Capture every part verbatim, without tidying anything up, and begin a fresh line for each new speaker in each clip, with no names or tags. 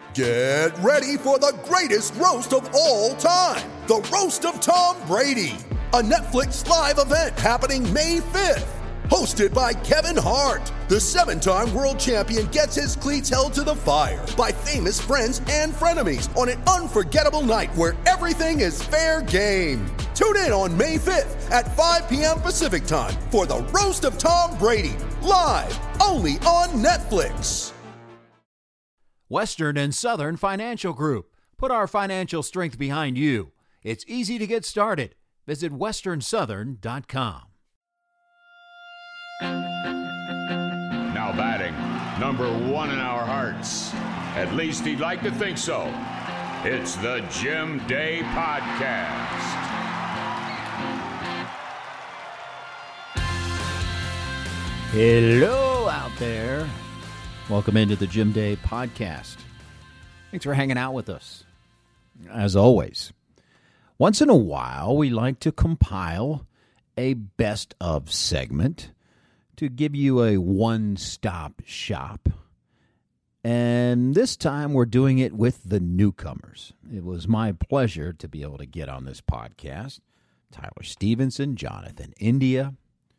Get ready for the greatest roast of all time, the Roast of Tom Brady, a Netflix live event happening May fifth. Hosted by Kevin Hart, the seven-time world champion gets his cleats held to the fire by famous friends and frenemies on an unforgettable night where everything is fair game. Tune in on May fifth at five p.m. Pacific time for the Roast of Tom Brady, live only on Netflix.
Western and Southern Financial Group. Put our financial strength behind you. It's easy to get started. Visit western southern dot com.
Now batting, number one in our hearts. At least he'd like to think so. It's the Jim Day Podcast.
Hello out there. Welcome into the Jim Day Podcast. Thanks for hanging out with us. As always, once in a while, we like to compile a best of segment to give you a one-stop shop. And this time we're doing it with the newcomers. It was my pleasure to be able to get on this podcast. Tyler Stevenson, Jonathan India,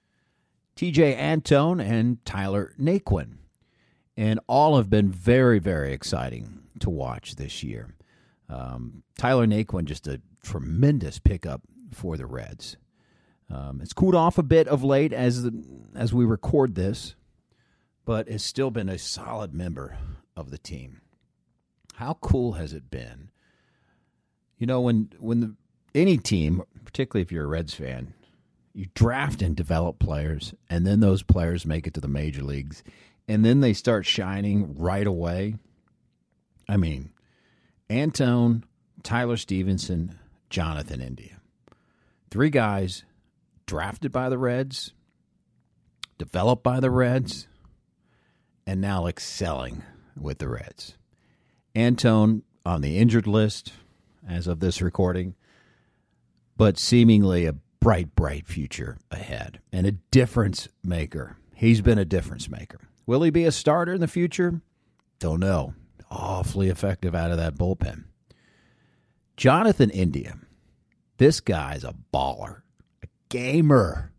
T J Antone, and Tyler Naquin. And all have been very, very exciting to watch this year. Um, Tyler Naquin, just a tremendous pickup for the Reds. Um, it's cooled off a bit of late as the, as we record this, but has still been a solid member of the team. How cool has it been? You know, when when the, any team, particularly if you're a Reds fan, you draft and develop players, and then those players make it to the major leagues, and then they start shining right away. I mean, Antone, Tyler Stevenson, Jonathan India. Three guys drafted by the Reds, developed by the Reds, and now excelling with the Reds. Antone on the injured list as of this recording, but seemingly a bright, bright future ahead and a difference maker. He's been a difference maker. Will he be a starter in the future? Don't know. Awfully effective out of that bullpen. Jonathan India, this guy's a baller. Gamer.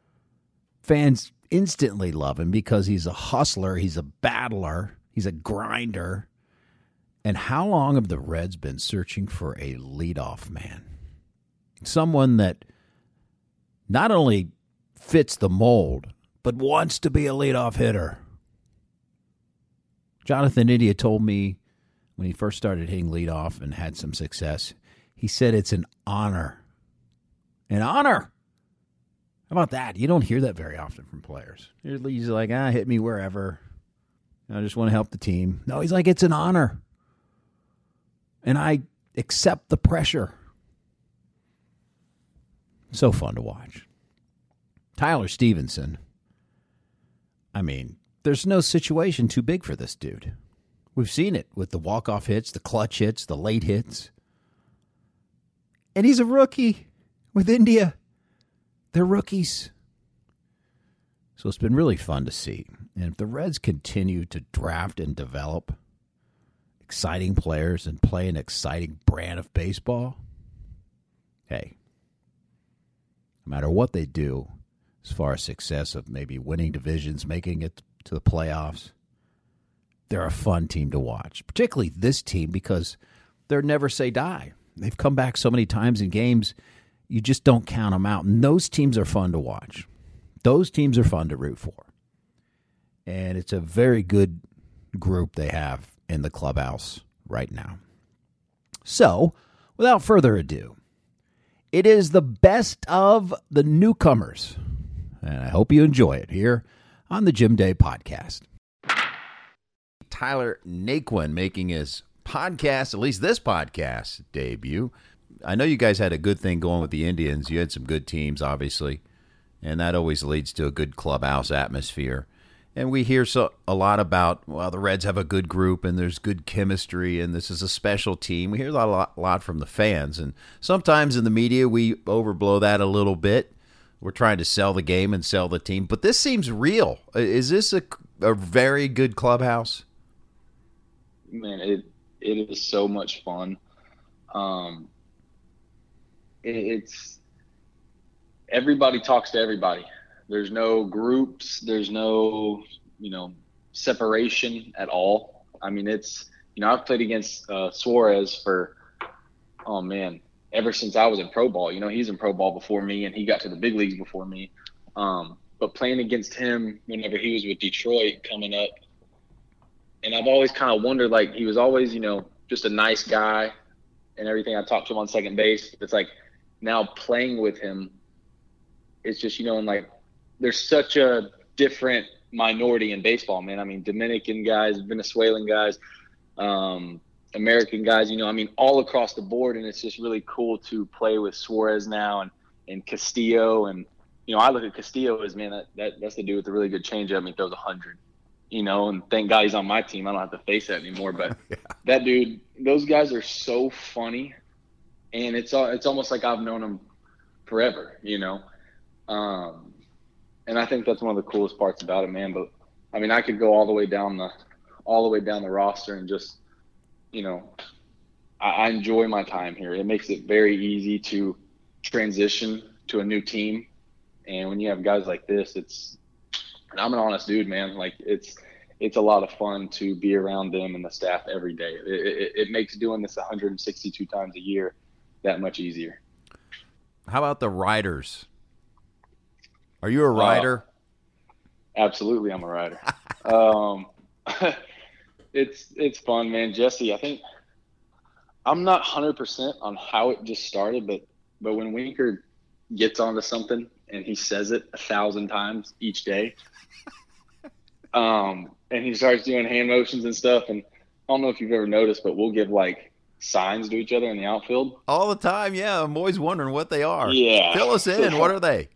Fans instantly love him because he's a hustler, he's a battler, he's a grinder. And how long have the Reds been searching for a leadoff man? Someone that not only fits the mold, but wants to be a leadoff hitter. Jonathan India told me when he first started hitting leadoff and had some success, he said it's an honor. An honor! How about that? You don't hear that very often from players. He's like, ah, hit me wherever. I just want to help the team. No, he's like, it's an honor. And I accept the pressure. So fun to watch. Tyler Stevenson. I mean, there's no situation too big for this dude. We've seen it with the walk-off hits, the clutch hits, the late hits. And he's a rookie with India. They're rookies. So it's been really fun to see. And if the Reds continue to draft and develop exciting players and play an exciting brand of baseball, hey, no matter what they do as far as success of maybe winning divisions, making it to the playoffs, they're a fun team to watch. Particularly this team because they're never say die. They've come back so many times in games, you just don't count them out. And those teams are fun to watch. Those teams are fun to root for. And it's a very good group they have in the clubhouse right now. So, without further ado, it is the best of the newcomers. And I hope you enjoy it here on the Jim Day Podcast. Tyler Naquin making his podcast, at least this podcast, debut. I know you guys had a good thing going with the Indians. You had some good teams, obviously, and that always leads to a good clubhouse atmosphere. And we hear so a lot about, well, the Reds have a good group and there's good chemistry and this is a special team. We hear a lot, a lot, a lot from the fans. And sometimes in the media we overblow that a little bit. We're trying to sell the game and sell the team. But this seems real. Is this a, a very good clubhouse?
Man, it it is so much fun. Um, it, it's everybody talks to everybody. There's no groups. There's no, you know, separation at all. I mean, it's, you know, I've played against uh, Suarez for, oh man, ever since I was in pro ball. You know, he's in pro ball before me, and he got to the big leagues before me. Um, but playing against him whenever he was with Detroit coming up, and I've always kind of wondered, like, he was always, you know, just a nice guy and everything. I talked to him on second base. It's like now playing with him, it's just, you know, and like there's such a different minority in baseball, man. I mean, Dominican guys, Venezuelan guys, um, American guys, you know, I mean, all across the board. And it's just really cool to play with Suarez now and, and Castillo. And, you know, I look at Castillo as, man, that, that that's the dude with a really good changeup. I mean, he throws a hundred, you know, and thank God he's on my team. I don't have to face that anymore. But yeah. That dude, those guys are so funny. And it's it's almost like I've known them forever, you know. Um, and I think that's one of the coolest parts about it, man. But I mean, I could go all the way down the, all the way down the roster and just, you know, I, I enjoy my time here. It makes it very easy to transition to a new team. And when you have guys like this, it's, and I'm an honest dude, man. Like it's, it's a lot of fun to be around them and the staff every day. It, it, it makes doing this one hundred sixty-two times a year that much easier.
How about the riders? Are you a rider?
Uh, absolutely, I'm a rider. um, it's it's fun, man. Jesse, I think I'm not one hundred percent on how it just started, but but when Winker gets onto something and he says it a thousand times each day, um, and he starts doing hand motions and stuff, and I don't know if you've ever noticed, but we'll give like signs to each other in the outfield
all the time. Yeah, I'm always wondering what they are.
Yeah,
fill us in. What are they?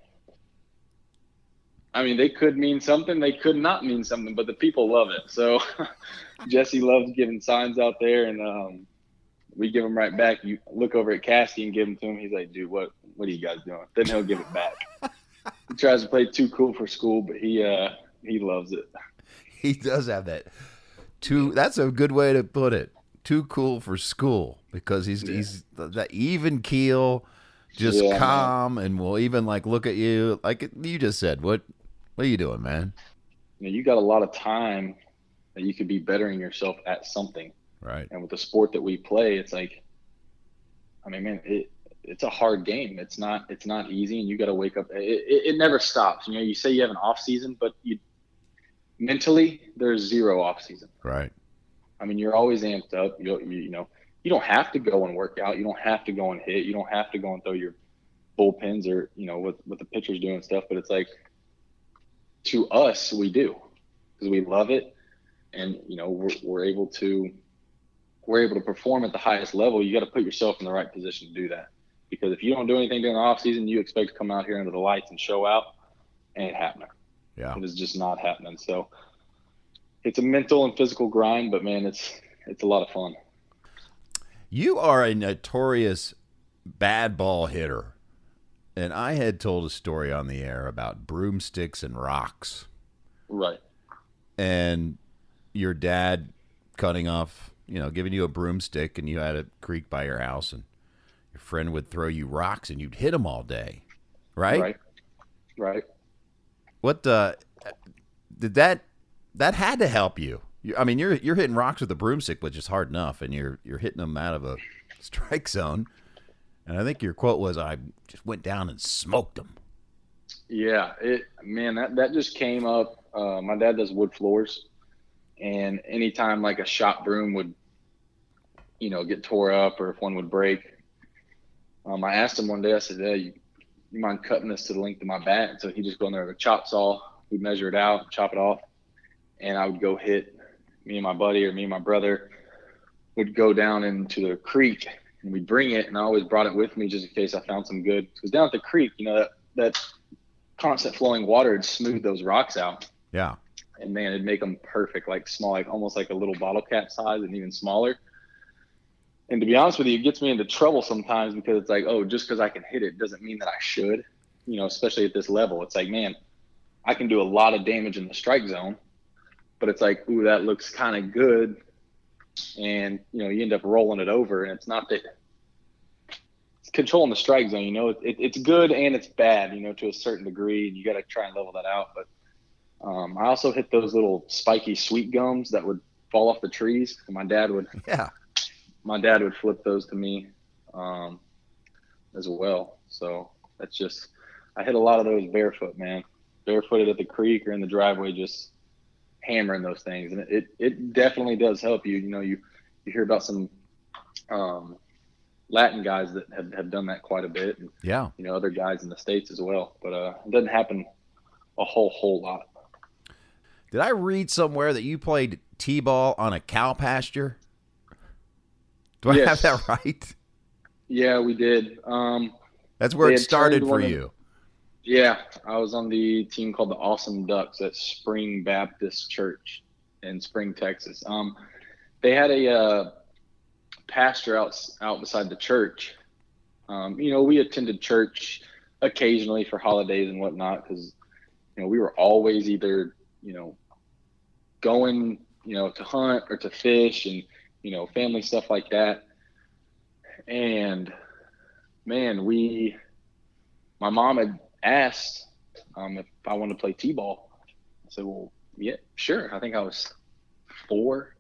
I mean, they could mean something. They could not mean something, but the people love it. So Jesse loves giving signs out there, and um, we give them right back. You look over at Cassie and give them to him. He's like, dude, what what are you guys doing? Then he'll give it back. He tries to play too cool for school, but he uh, he loves it.
He does have that. Too. That's a good way to put it. Too cool for school, because he's yeah. he's that even keel, just yeah, calm, man. And will even like look at you like you just said. What what are you doing, man?
You know, you got a lot of time that you could be bettering yourself at something.
Right.
And with the sport that we play, it's like, I mean, man, it it's a hard game. It's not it's not easy, and you got to wake up. It, it, it never stops. You know, you say you have an off season, but you mentally there's zero off season.
Right.
I mean, you're always amped up. You, you you know, you don't have to go and work out. You don't have to go and hit. You don't have to go and throw your bullpens or, you know, what, what the pitcher's doing and stuff. But it's like, to us, we do, because we love it. And, you know, we're, we're able to we're able to perform at the highest level. You got to put yourself in the right position to do that. Because if you don't do anything during the off season, you expect to come out here under the lights and show out. Ain't happening.
Yeah.
It is just not happening. So it's a mental and physical grind, but man, it's it's a lot of fun.
You are a notorious bad ball hitter, and I had told a story on the air about broomsticks and rocks.
Right.
And your dad cutting off, you know, giving you a broomstick, and you had a creek by your house, and your friend would throw you rocks, and you'd hit them all day, right?
Right. Right.
What uh, did that? That had to help you. you. I mean, you're you're hitting rocks with a broomstick, which is hard enough, and you're you're hitting them out of a strike zone. And I think your quote was, "I just went down and smoked them."
Yeah, it man, that that just came up. Uh, my dad does wood floors, and anytime like a shop broom would, you know, get tore up or if one would break, um, I asked him one day. I said, "Hey, you, you mind cutting this to the length of my bat?" And so he just go in there with a chop saw. We'd measure it out, chop it off. And I would go hit, me and my buddy or me and my brother would go down into the creek, and we'd bring it. And I always brought it with me just in case I found some good. Because down at the creek, you know, that, that constant flowing water would smooth those rocks out.
Yeah.
And man, it'd make them perfect, like small, like almost like a little bottle cap size and even smaller. And to be honest with you, it gets me into trouble sometimes because it's like, oh, just because I can hit it doesn't mean that I should, you know, especially at this level. It's like, man, I can do a lot of damage in the strike zone. But it's like, ooh, that looks kind of good and, you know, you end up rolling it over. And it's not that it's controlling the strike zone, you know, it, it, it's good and it's bad, you know, to a certain degree, and you got to try and level that out. But um, I also hit those little spiky sweet gums that would fall off the trees. And my dad would,
yeah,
my dad would flip those to me um, as well. So that's just, I hit a lot of those barefoot, man, barefooted at the creek or in the driveway, just hammering those things. And it, it definitely does help you. You know, you, you hear about some um, Latin guys that have, have done that quite a bit. And,
yeah.
you know, other guys in the States as well, but uh, it doesn't happen a whole, whole lot.
Did I read somewhere that you played T-ball on a cow pasture? Do I
Yes.
have that right?
Yeah, we did. Um,
That's where
they
it
had
started
turned
for
one of-
you.
Yeah, I was on the team called the Awesome Ducks at Spring Baptist Church in Spring, Texas. Um, they had a uh, pastor out out beside the church. Um, you know, we attended church occasionally for holidays and whatnot because, you know, we were always either, you know, going, you know, to hunt or to fish and, you know, family stuff like that. And, man, we, my mom had asked um, if I wanted to play T-ball. I said, well, yeah, sure. I think I was four.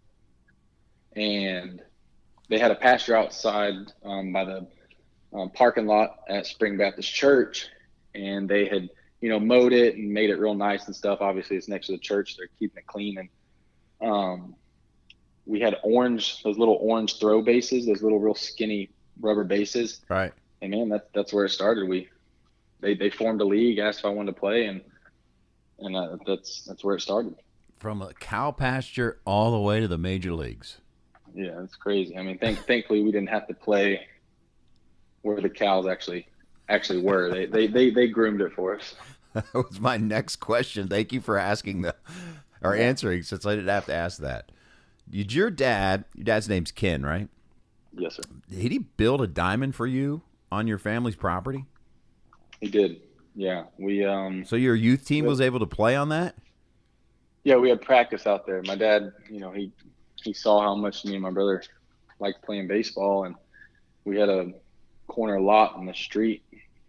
And they had a pasture outside um, by the um, parking lot at Spring Baptist Church. And they had, you know, mowed it and made it real nice and stuff. Obviously, it's next to the church. They're keeping it clean. And um, we had orange, those little orange throw bases, those little real skinny rubber bases.
Right.
And, man, that's, that's where it started. We They they formed a league, asked if I wanted to play, and and uh, that's that's where it started.
From a cow pasture all the way to the major leagues.
Yeah, it's crazy. I mean, thank, thankfully we didn't have to play where the cows actually actually were. They they they, they groomed it for us.
That was my next question. Thank you for asking the or answering, since I didn't have to ask that. Did your dad? Your dad's name's Ken, right?
Yes, sir.
Did he build a diamond for you on your family's property?
He did. Yeah, we um.
So your youth team was able to play on that?
Yeah, we had practice out there. My dad, you know, he he saw how much me and my brother liked playing baseball, and we had a corner lot in the street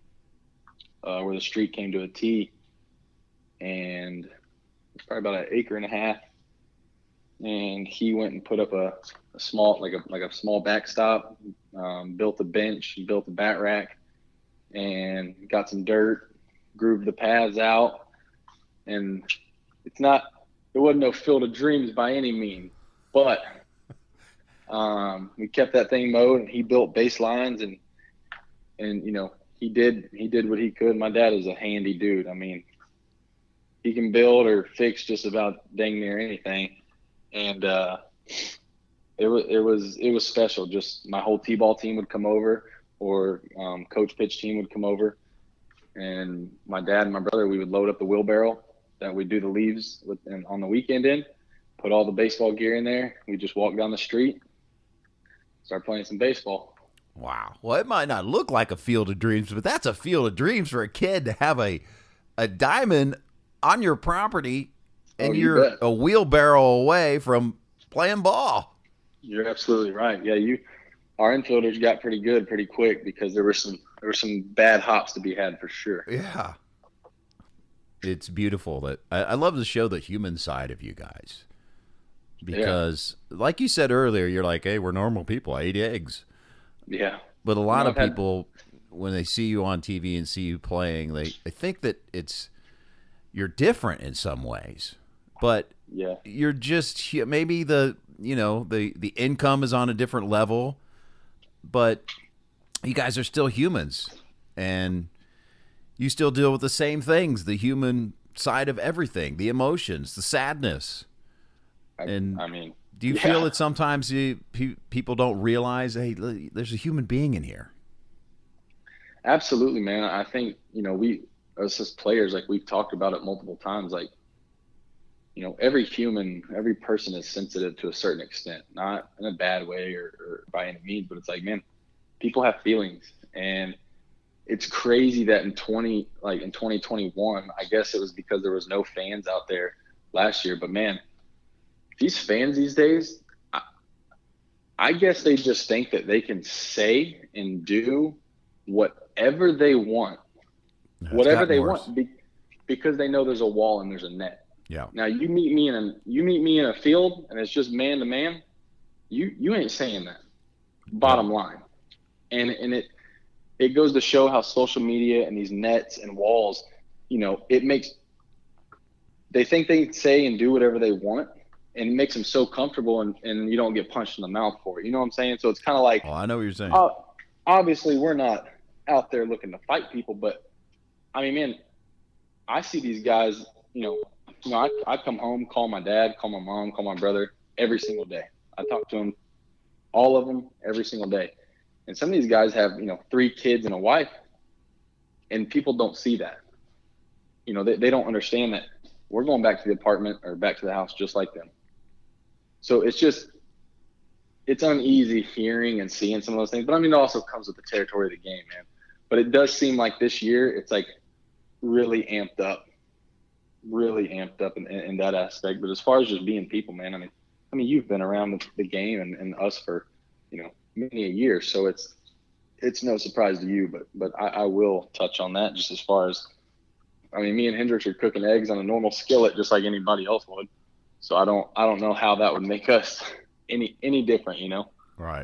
uh, where the street came to a T, and it's probably about an acre and a half. And he went and put up a, a small, like a like a small backstop, um, built a bench, built a bat rack, and got some dirt, grooved the paths out, and it's not, it wasn't no Field of Dreams by any means, but um, we kept that thing mowed, and he built baselines, and and you know he did he did what he could. My dad is a handy dude. I mean, he can build or fix just about dang near anything, and uh, it was it was it was special. Just my whole T-ball team would come over, or um, coach pitch team would come over, and my dad and my brother, we would load up the wheelbarrow that we do the leaves with, and on the weekend in, put all the baseball gear in there. We just walk down the street, start playing some baseball.
Wow. Well, it might not look like a field of dreams, but that's a field of dreams for a kid to have a a diamond on your property, and
Oh, you
you're
bet.
a wheelbarrow away from playing ball.
You're absolutely right. Yeah, you, our infielders got pretty good pretty quick because there were some there were some bad hops to be had for sure.
Yeah. It's beautiful that I, I love to show the human side of you guys, because like you said earlier, you're like, hey, we're normal people. I eat eggs.
Yeah.
But a lot
No,
of
I've had-
people, when they see you on T V and see you playing, they, they think that it's you're different in some ways. But
Yeah.
you're just hu- maybe the you know the the income is on a different level, but you guys are still humans, and you still deal with the same things, the human side of everything, the emotions, the sadness.
I,
And
I mean,
Do you
yeah.
feel that sometimes you, pe- people don't realize, hey, l- there's a human being in here?
Absolutely, man. I think, you know, we, us as players, like we've talked about it multiple times, like, you know, every human, every person is sensitive to a certain extent, not in a bad way or, or by any means, but it's like, man, people have feelings. And it's crazy that in twenty, like in twenty twenty-one, I guess it was because there was no fans out there last year, but man, these fans these days, I, I guess they just think that they can say and do whatever they want,
That's
whatever they
worse.
want, be, because they know there's a wall and there's a net.
Yeah.
Now you meet me in a you meet me in a field and it's just man to man. You you ain't saying that. Bottom
Yeah.
line, and and it it goes to show how social media and these nets and walls, you know, it makes they think they can say and do whatever they want, and it makes them so comfortable, and, and you don't get punched in the mouth for it. You know what I'm saying? So it's kind of like,
Oh, I know what you're saying.
uh, obviously we're not out there looking to fight people, but I mean, man, I see these guys, you know, you know, I, I come home, call my dad, call my mom, call my brother every single day. I talk to them, all of them, every single day. And some of these guys have, you know, three kids and a wife, and people don't see that. You know, they, they don't understand that we're going back to the apartment or back to the house just like them. So it's just, it's uneasy hearing and seeing some of those things. But I mean, it also comes with the territory of the game, man. But it does seem like this year, it's like really amped up, really amped up in, in, in that aspect. But as far as just being people, man, I mean, I mean, you've been around the, the game and, and us for, you know, many a year. So it's, it's no surprise to you, but, but I, I will touch on that just as far as, I mean, me and Hendricks are cooking eggs on a normal skillet, just like anybody else would. So I don't, I don't know how that would make us any, any different, you know?
Right.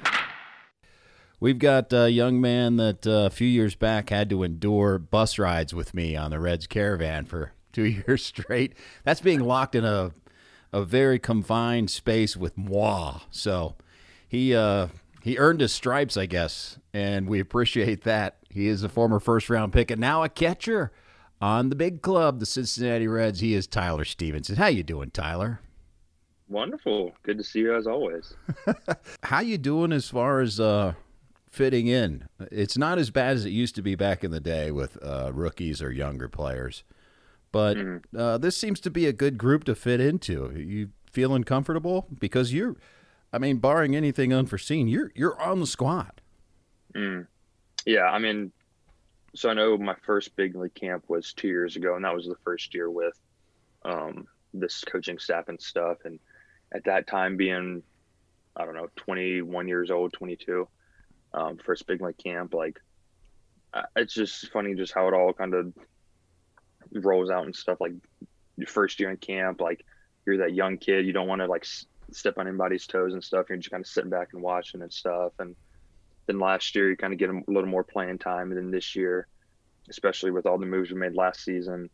We've got a young man that uh, a few years back had to endure bus rides with me on the Reds Caravan for two years straight. That's being locked in a a very confined space with moi. So he uh, he earned his stripes, I guess, and we appreciate that. He is a former first-round pick and now a catcher on the big club, the Cincinnati Reds. He is Tyler Stevenson. How you doing, Tyler?
Wonderful. Good to see you as always.
How you doing as far as uh, fitting in? It's not as bad as it used to be back in the day with uh, rookies or younger players, but
Mm-hmm.
uh, this seems to be a good group to fit into. You feeling comfortable? Because you're, I mean, barring anything unforeseen, you're you're on the squad.
Mm. Yeah, I mean, so I know my first big league camp was two years ago, and that was the first year with um, this coaching staff and stuff. And at that time, being, I don't know, twenty-one years old, twenty-two, um, first big league camp, like, I- it's just funny just how it all kind of rolls out and stuff. Like, your first year in camp, like, you're that young kid, you don't want to, like, s- step on anybody's toes and stuff. You're just kind of sitting back and watching and stuff. And then last year, you kind of get a little more playing time. And then this year, especially with all the moves we made last season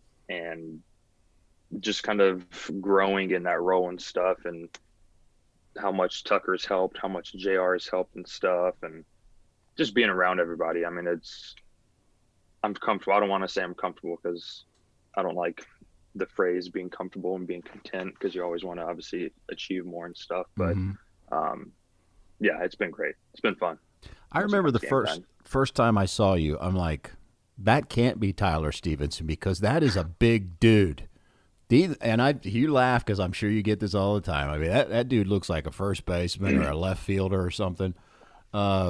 and just kind of growing in that role and stuff, and how much Tucker's helped, how much J R has helped and stuff, and just being around everybody. I mean, it's, I'm comfortable. I don't want to say I'm comfortable because I don't like the phrase being comfortable and being content, because you always want to obviously achieve more and stuff. But
Mhm.
um, yeah, it's been great. It's been fun.
I
Most of
remember
my
the
game
first
time.
first time I saw you, I'm like, that can't be Tyler Stevenson, because that is a big dude. The, and I, you laugh because I'm sure you get this all the time. I mean, that, that dude looks like a first baseman or a left fielder or something. Uh,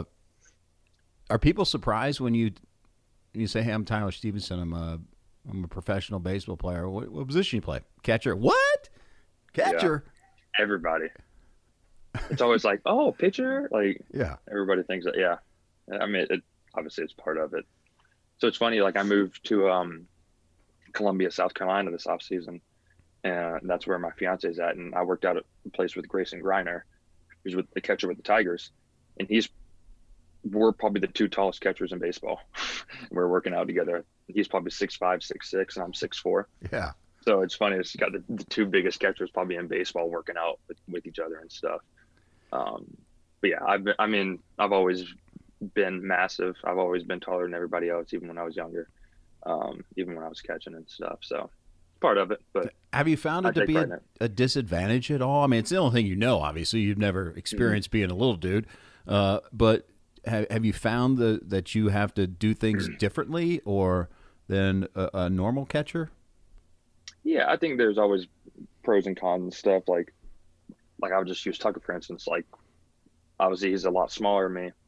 are people surprised when you you say, "Hey, I'm Tyler Stevenson. I'm a I'm a professional baseball player. What, what position you play? Catcher? What? Catcher?
Everybody. It's always like, oh, pitcher. Like,
Yeah.
everybody thinks that. Yeah, I mean, it, obviously it's part of it. So it's funny. Like, I moved to um, Columbia, South Carolina this off season, and that's where my fiance is at. And I worked out at a place with Grayson Griner, who's with the catcher with the Tigers, and he's we're probably the two tallest catchers in baseball. We're working out together. He's probably six five, six six, and I'm six four.
Yeah.
So it's funny. It's got the, the two biggest catchers probably in baseball working out with, with each other and stuff. Um, but yeah, I've been, I mean, I've always been massive. I've always been taller than everybody else, even when I was younger, um, even when I was catching and stuff. So part of it. But
Have you found
I
it to
take
be
pride
a,
in it.
a disadvantage at all? I mean, it's the only thing you know, obviously. You've never experienced being a little dude. Uh, but have, have you found the, that you have to do things differently or than a, a normal catcher?
yeah, I think there's always pros and cons and stuff. Like, like I would just use Tucker, for instance. Like, obviously he's a lot smaller than me,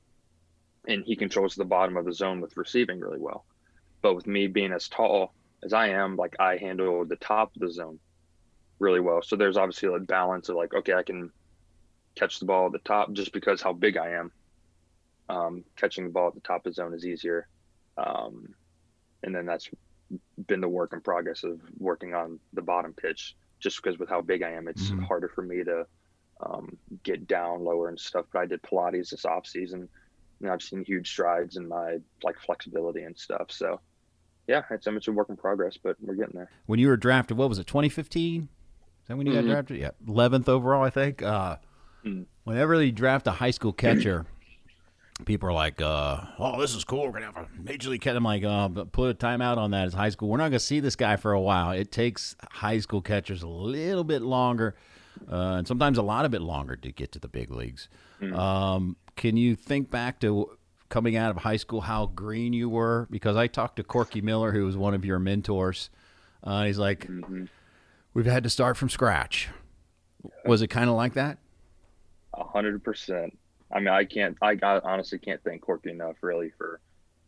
and he controls the bottom of the zone with receiving really well. But with me being as tall as I am, like, I handle the top of the zone really well. So there's obviously a balance of like, okay, I can catch the ball at the top just because how big I am. Um, catching the ball at the top of the zone is easier. Um, and then that's been the work in progress of working on the bottom pitch, just because with how big I am, it's
Mhm.
harder for me to um, get down lower and stuff. But I did Pilates this off season, and I've seen huge strides in my like flexibility and stuff. So yeah, it's, it's a work in progress, but we're getting there.
When you were drafted, what was it, twenty fifteen? Is that when you
Mhm.
got drafted? Yeah, eleventh overall, I think. Uh,
Mm.
Whenever you draft a high school catcher, people are like, uh, oh, this is cool. We're going to have a major league catcher. I'm like, uh, but put a timeout on that. It's high school. We're not going to see this guy for a while. It takes high school catchers a little bit longer, uh, and sometimes a lot of bit longer to get to the big leagues.
Mm.
Um, can you think back to coming out of high school, how green you were? Because I talked to Corky Miller, who was one of your mentors. Uh, he's like,
Mm-hmm.
we've had to start from scratch. Was it kind of like that?
A hundred percent. I mean, I can't, I, I honestly can't thank Corky enough really for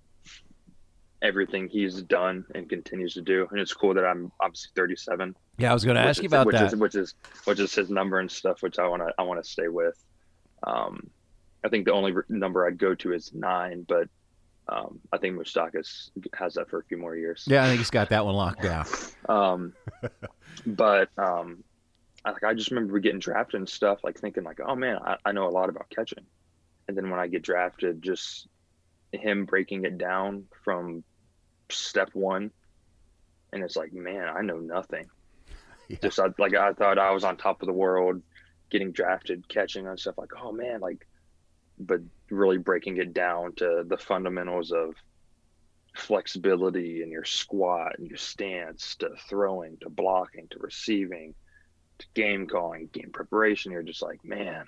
everything he's done and continues to do. And it's cool that I'm obviously thirty-seven.
Yeah, I was going to ask
is,
you about
which
that.
Is, which is, which is his number and stuff, which I want to, I want to stay with. Um, I think the only number I'd go to is nine, but um, I think Moustakas has that for a few more years.
Yeah, I think he's got that one locked down.
Um, but um, I, like, I just remember getting drafted and stuff, like thinking like, oh man, I, I know a lot about catching. And then when I get drafted, just him breaking it down from step one. And it's like, man, I know nothing.
Yeah.
Just I, like, I thought I was on top of the world getting drafted, catching and stuff like, oh man, like, but really breaking it down to the fundamentals of flexibility and your squat and your stance to throwing, to blocking, to receiving, to game calling, game preparation. You're just like, man.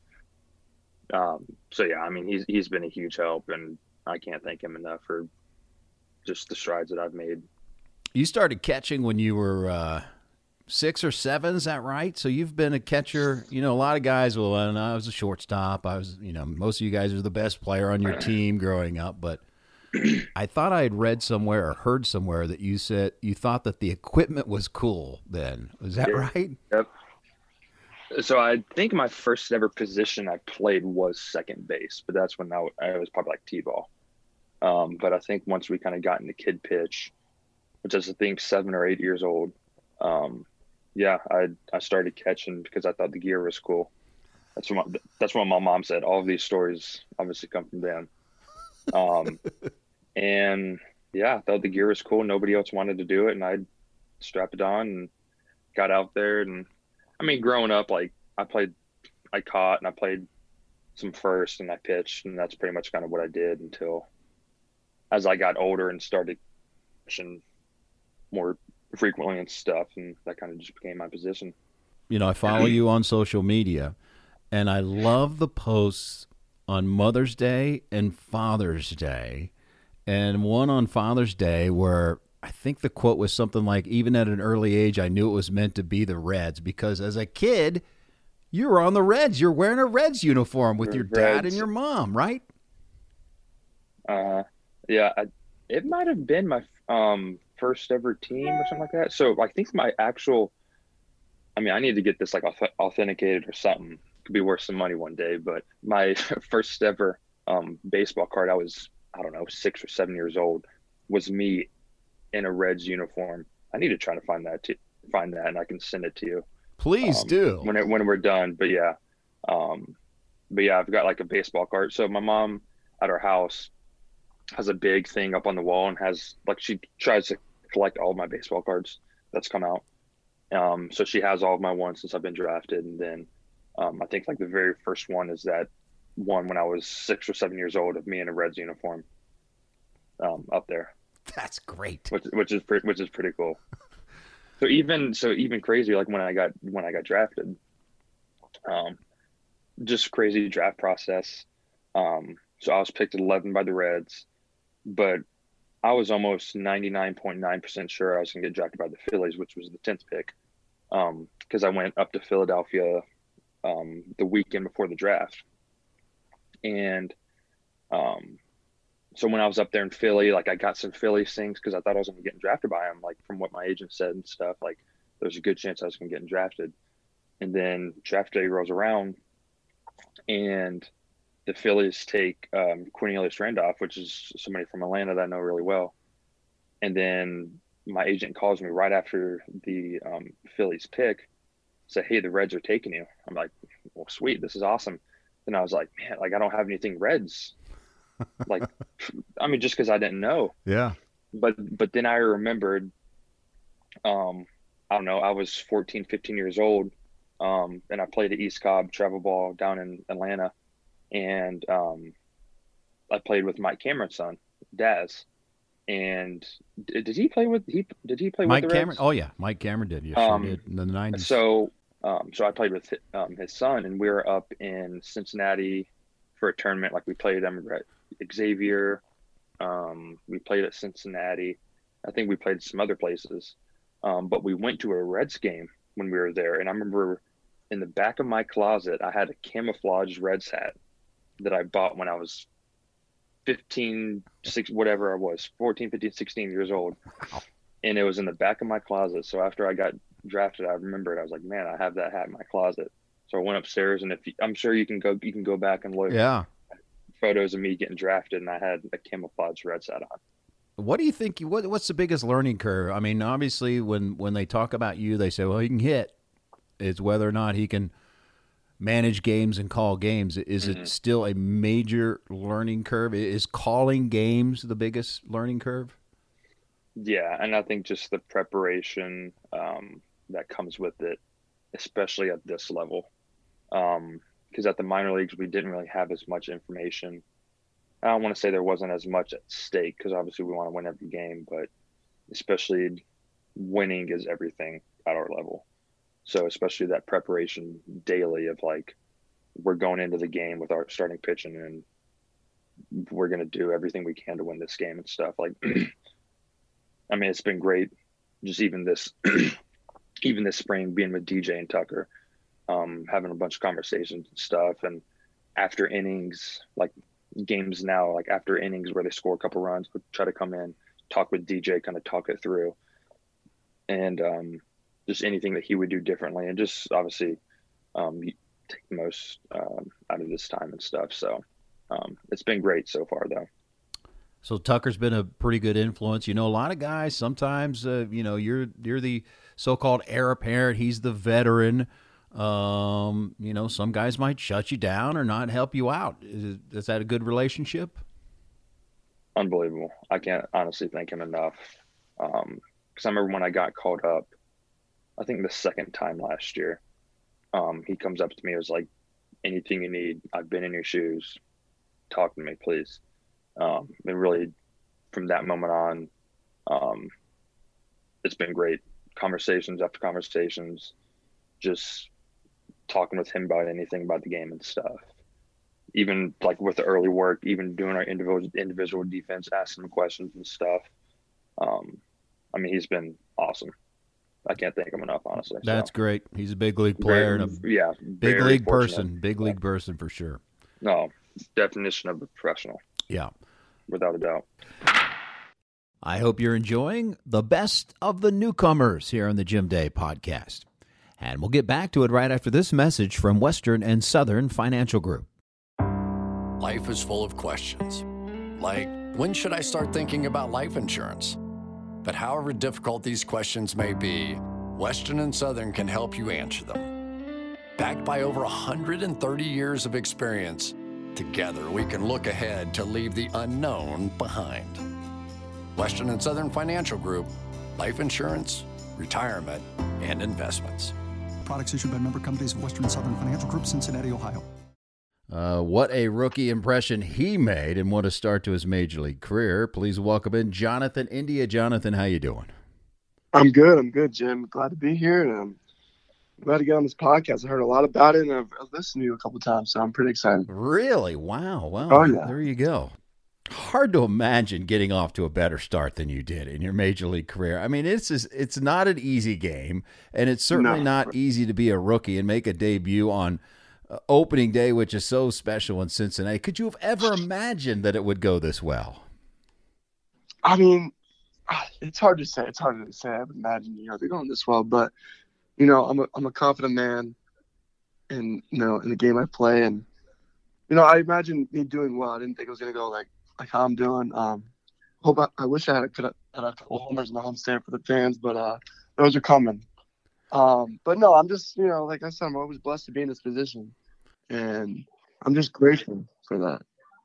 Um, so yeah, I mean, he's, he's been a huge help, and I can't thank him enough for just the strides that I've made.
You started catching when you were uh, six or seven, is that right? So you've been a catcher. You know, a lot of guys, well, and I was a shortstop. I was, you know, most of you guys are the best player on your team growing up. But I thought I had read somewhere or heard somewhere that you said you thought that the equipment was cool then. Was that
Yeah.
right?
Yep. So I think my first ever position I played was second base, but that's when I, I was probably like T-ball. Um, but I think once we kind of got into kid pitch, which is I think seven or eight years old, um, yeah, I I started catching because I thought the gear was cool. That's what my, that's what my mom said. All of these stories obviously come from them. Um, and yeah, I thought the gear was cool. Nobody else wanted to do it, and I strapped it on and got out there. And I mean, growing up, like I played, I caught and I played some first and I pitched, and that's pretty much kind of what I did until as I got older and started catching more frequently and stuff, and that kind of just became my position.
You know, I follow you on social media, and I love the posts on Mother's Day and Father's Day, and one on Father's Day where I think the quote was something like, even at an early age, I knew it was meant to be the Reds, because as a kid, you were on the Reds. You're wearing a Reds uniform with your dad
Reds.
and your mom, right?
Uh, yeah, I, it might have been my um, first ever team or something like that. So I think my actual, I mean, I need to get this like auth- authenticated or something. It could be worth some money one day. But my first ever um, baseball card, I was, I don't know, six or seven years old, was me in a Reds uniform. I need to try to find that, to, find that, and I can send it to you.
Please
um,
do.
when it, when we're done. But yeah, um, but yeah, I've got like a baseball card. So my mom at our house has a big thing up on the wall and has like, she tries to collect all of my baseball cards that's come out. Um, so she has all of my ones since I've been drafted. And then um, I think like the very first one is that one when I was six or seven years old of me in a Reds uniform um, up there.
That's great.
Which, which is pretty, which is pretty cool. So even, so even crazy, like when I got, when I got drafted, um, just crazy draft process. Um, so I was picked at eleven by the Reds, but I was almost ninety-nine point nine percent sure I was going to get drafted by the Phillies, which was the tenth pick. Um, cause I went up to Philadelphia, um, the weekend before the draft. And, um, so when I was up there in Philly, like I got some Philly things because I thought I was going to get drafted by him. Like from what my agent said and stuff, like there's a good chance I was going to get drafted. And then draft day rolls around and the Phillies take um, Cornelius Randolph, which is somebody from Atlanta that I know really well. And then my agent calls me right after the um, Phillies pick, say, hey, the Reds are taking you. I'm like, well, sweet, this is awesome. Then I was like, man, like I don't have anything Reds. Like, I mean, just because I didn't know.
Yeah.
But but then I remembered, um, I don't know, I was fourteen, fifteen years old, um, and I played at East Cobb travel ball down in Atlanta, and um, I played with Mike Cameron's son, Daz. And did, did he play with he did he play
Mike
with the
Cameron?
Reds?
Oh yeah, Mike Cameron did. Yes,
Um,
he did in the nineties.
So um, so I played with um, his son, and we were up in Cincinnati for a tournament. Like we played them at Xavier. Um, we played at Cincinnati. I think we played some other places. Um, but we went to a Reds game when we were there. And I remember in the back of my closet, I had a camouflage Reds hat that I bought when I was fifteen, six, whatever I was, fourteen, fifteen, sixteen years old.
Wow.
And it was in the back of my closet. So after I got drafted, I remembered, I was like, man, I have that hat in my closet. So I went upstairs, and if you, I'm sure you can go, you can go back and look.
Yeah.
Photos of me getting drafted, and I had a camouflage Reds hat on.
What do you think? What What's the biggest learning curve? I mean, obviously, when when they talk about you, they say, well, he can hit. It's whether or not he can manage games and call games. Is
Mm-hmm.
it still a major learning curve? Is calling games the biggest learning curve?
Yeah, and I think just the preparation um, that comes with it, especially at this level. Um, because at the minor leagues, we didn't really have as much information. I don't want to say there wasn't as much at stake, because obviously we want to win every game, but especially winning is everything at our level. So especially that preparation daily of like, we're going into the game with our starting pitching, and we're going to do everything we can to win this game and stuff. Like, I mean, it's been great. Just even this, even this spring, being with D J and Tucker, um, having a bunch of conversations and stuff. And after innings, like games now, like after innings where they score a couple runs, we try to come in, talk with D J, kind of talk it through, and um, just anything that he would do differently, and just obviously um, take the most um, out of this time and stuff. So um, it's been great so far, though.
So Tucker's been a pretty good influence. You know, a lot of guys sometimes, uh, you know, you're you're the so-called heir apparent. He's the veteran. Um, you know, some guys might shut you down or not help you out. Is, is that a good relationship?
Unbelievable. I can't honestly thank him enough. Um, because I remember when I got called up, I think the second time last year, um, he comes up to me and was like, anything you need, I've been in your shoes. Talk to me, please. Um, and really from that moment on, um, it's been great. Conversations after conversations, just talking with him about anything about the game and stuff. Even like with the early work, even doing our individual individual defense, asking him questions and stuff. Um, I mean, he's been awesome. I can't thank him enough, honestly.
That's
so.
great. He's a big league player
Very,
and a
yeah,
big league
fortunate.
person. Big league person for sure.
No, definition of a professional.
Yeah.
Without a doubt.
I hope you're enjoying the best of the newcomers here on the Jim Day podcast. And we'll get back to it right after this message from Western and Southern Financial Group.
Life is full of questions. Like, when should I start thinking about life insurance? But however difficult these questions may be, Western and Southern can help you answer them. Backed by over one hundred thirty years of experience, together we can look ahead to leave the unknown behind. Western and Southern Financial Group, life insurance, retirement, and investments.
Products issued by member companies of Western and Southern Financial Group, Cincinnati, Ohio.
Uh, what a rookie impression he made and what a start to his major league career. Please welcome in Jonathan India. Jonathan, how you doing?
I'm good. I'm good, Jim. Glad to be here, and I'm glad to get on this podcast. I heard a lot about it, and I've listened to you a couple times, so I'm pretty excited.
Really? Wow. Wow.
Oh, yeah.
There you go. Hard to imagine getting off to a better start than you did in your major league career. I mean, it's just, it's not an easy game, and it's certainly
No.
not easy to be a rookie and make a debut on uh, opening day, which is so special in Cincinnati. Could you have ever imagined that it would go this well?
I mean, it's hard to say. It's hard to say. I would imagine, you know, they're going this well, but you know, I'm a I'm a confident man, in you know, in the game I play, and you know, I imagine me doing well. I didn't think it was gonna go like like how I'm doing. Um, hope I, I wish I had could have had a couple homers in the homestand for the fans, but uh, those are coming. Um, but no, I'm just, you know, like I said, I'm always blessed to be in this position, and I'm just grateful for that.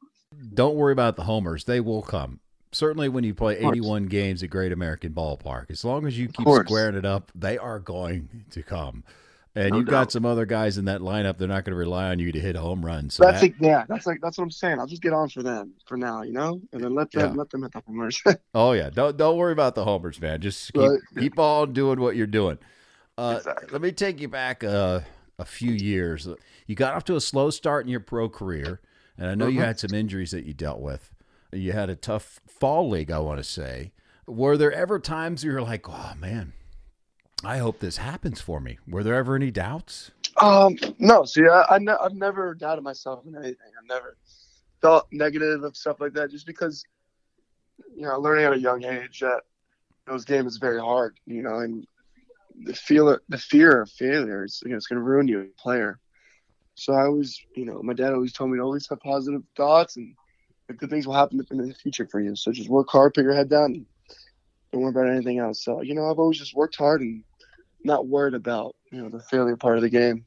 Don't worry about the homers; they will come. Certainly, when you play eighty-one games at Great American Ballpark, as long as you keep squaring it up, they are going to come. And
No
you've
doubt.
got some other guys in that lineup. They're not going to rely on you to hit home runs. So
That's
that,
like, yeah, that's like that's what I'm saying. I'll just get on for them for now, you know, and then let them
Yeah.
let them hit the homers.
oh yeah, don't don't worry about the homers, man. Just keep
Right.
keep on doing what you're doing. Uh,
Exactly.
Let me take you back uh, a few years. You got off to a slow start in your pro career, and I know you
Mhm.
had some injuries that you dealt with. You had a tough fall league, I want to say. Were there ever times you were like, "Oh man, I hope this happens for me"? Were there ever any doubts?
Um, no, see, I, I ne- I've never doubted myself in anything. I've never felt negative of stuff like that, just because, you know, learning at a young age that those games is very hard, you know, and the feel the fear of failure is, you know, it's going to ruin you as a player. So I always, you know, my dad always told me to always have positive thoughts, and the good things will happen in the future for you. So just work hard, put your head down, and don't worry about anything else. So, you know, I've always just worked hard and not worried about, you know, the failure part of the game.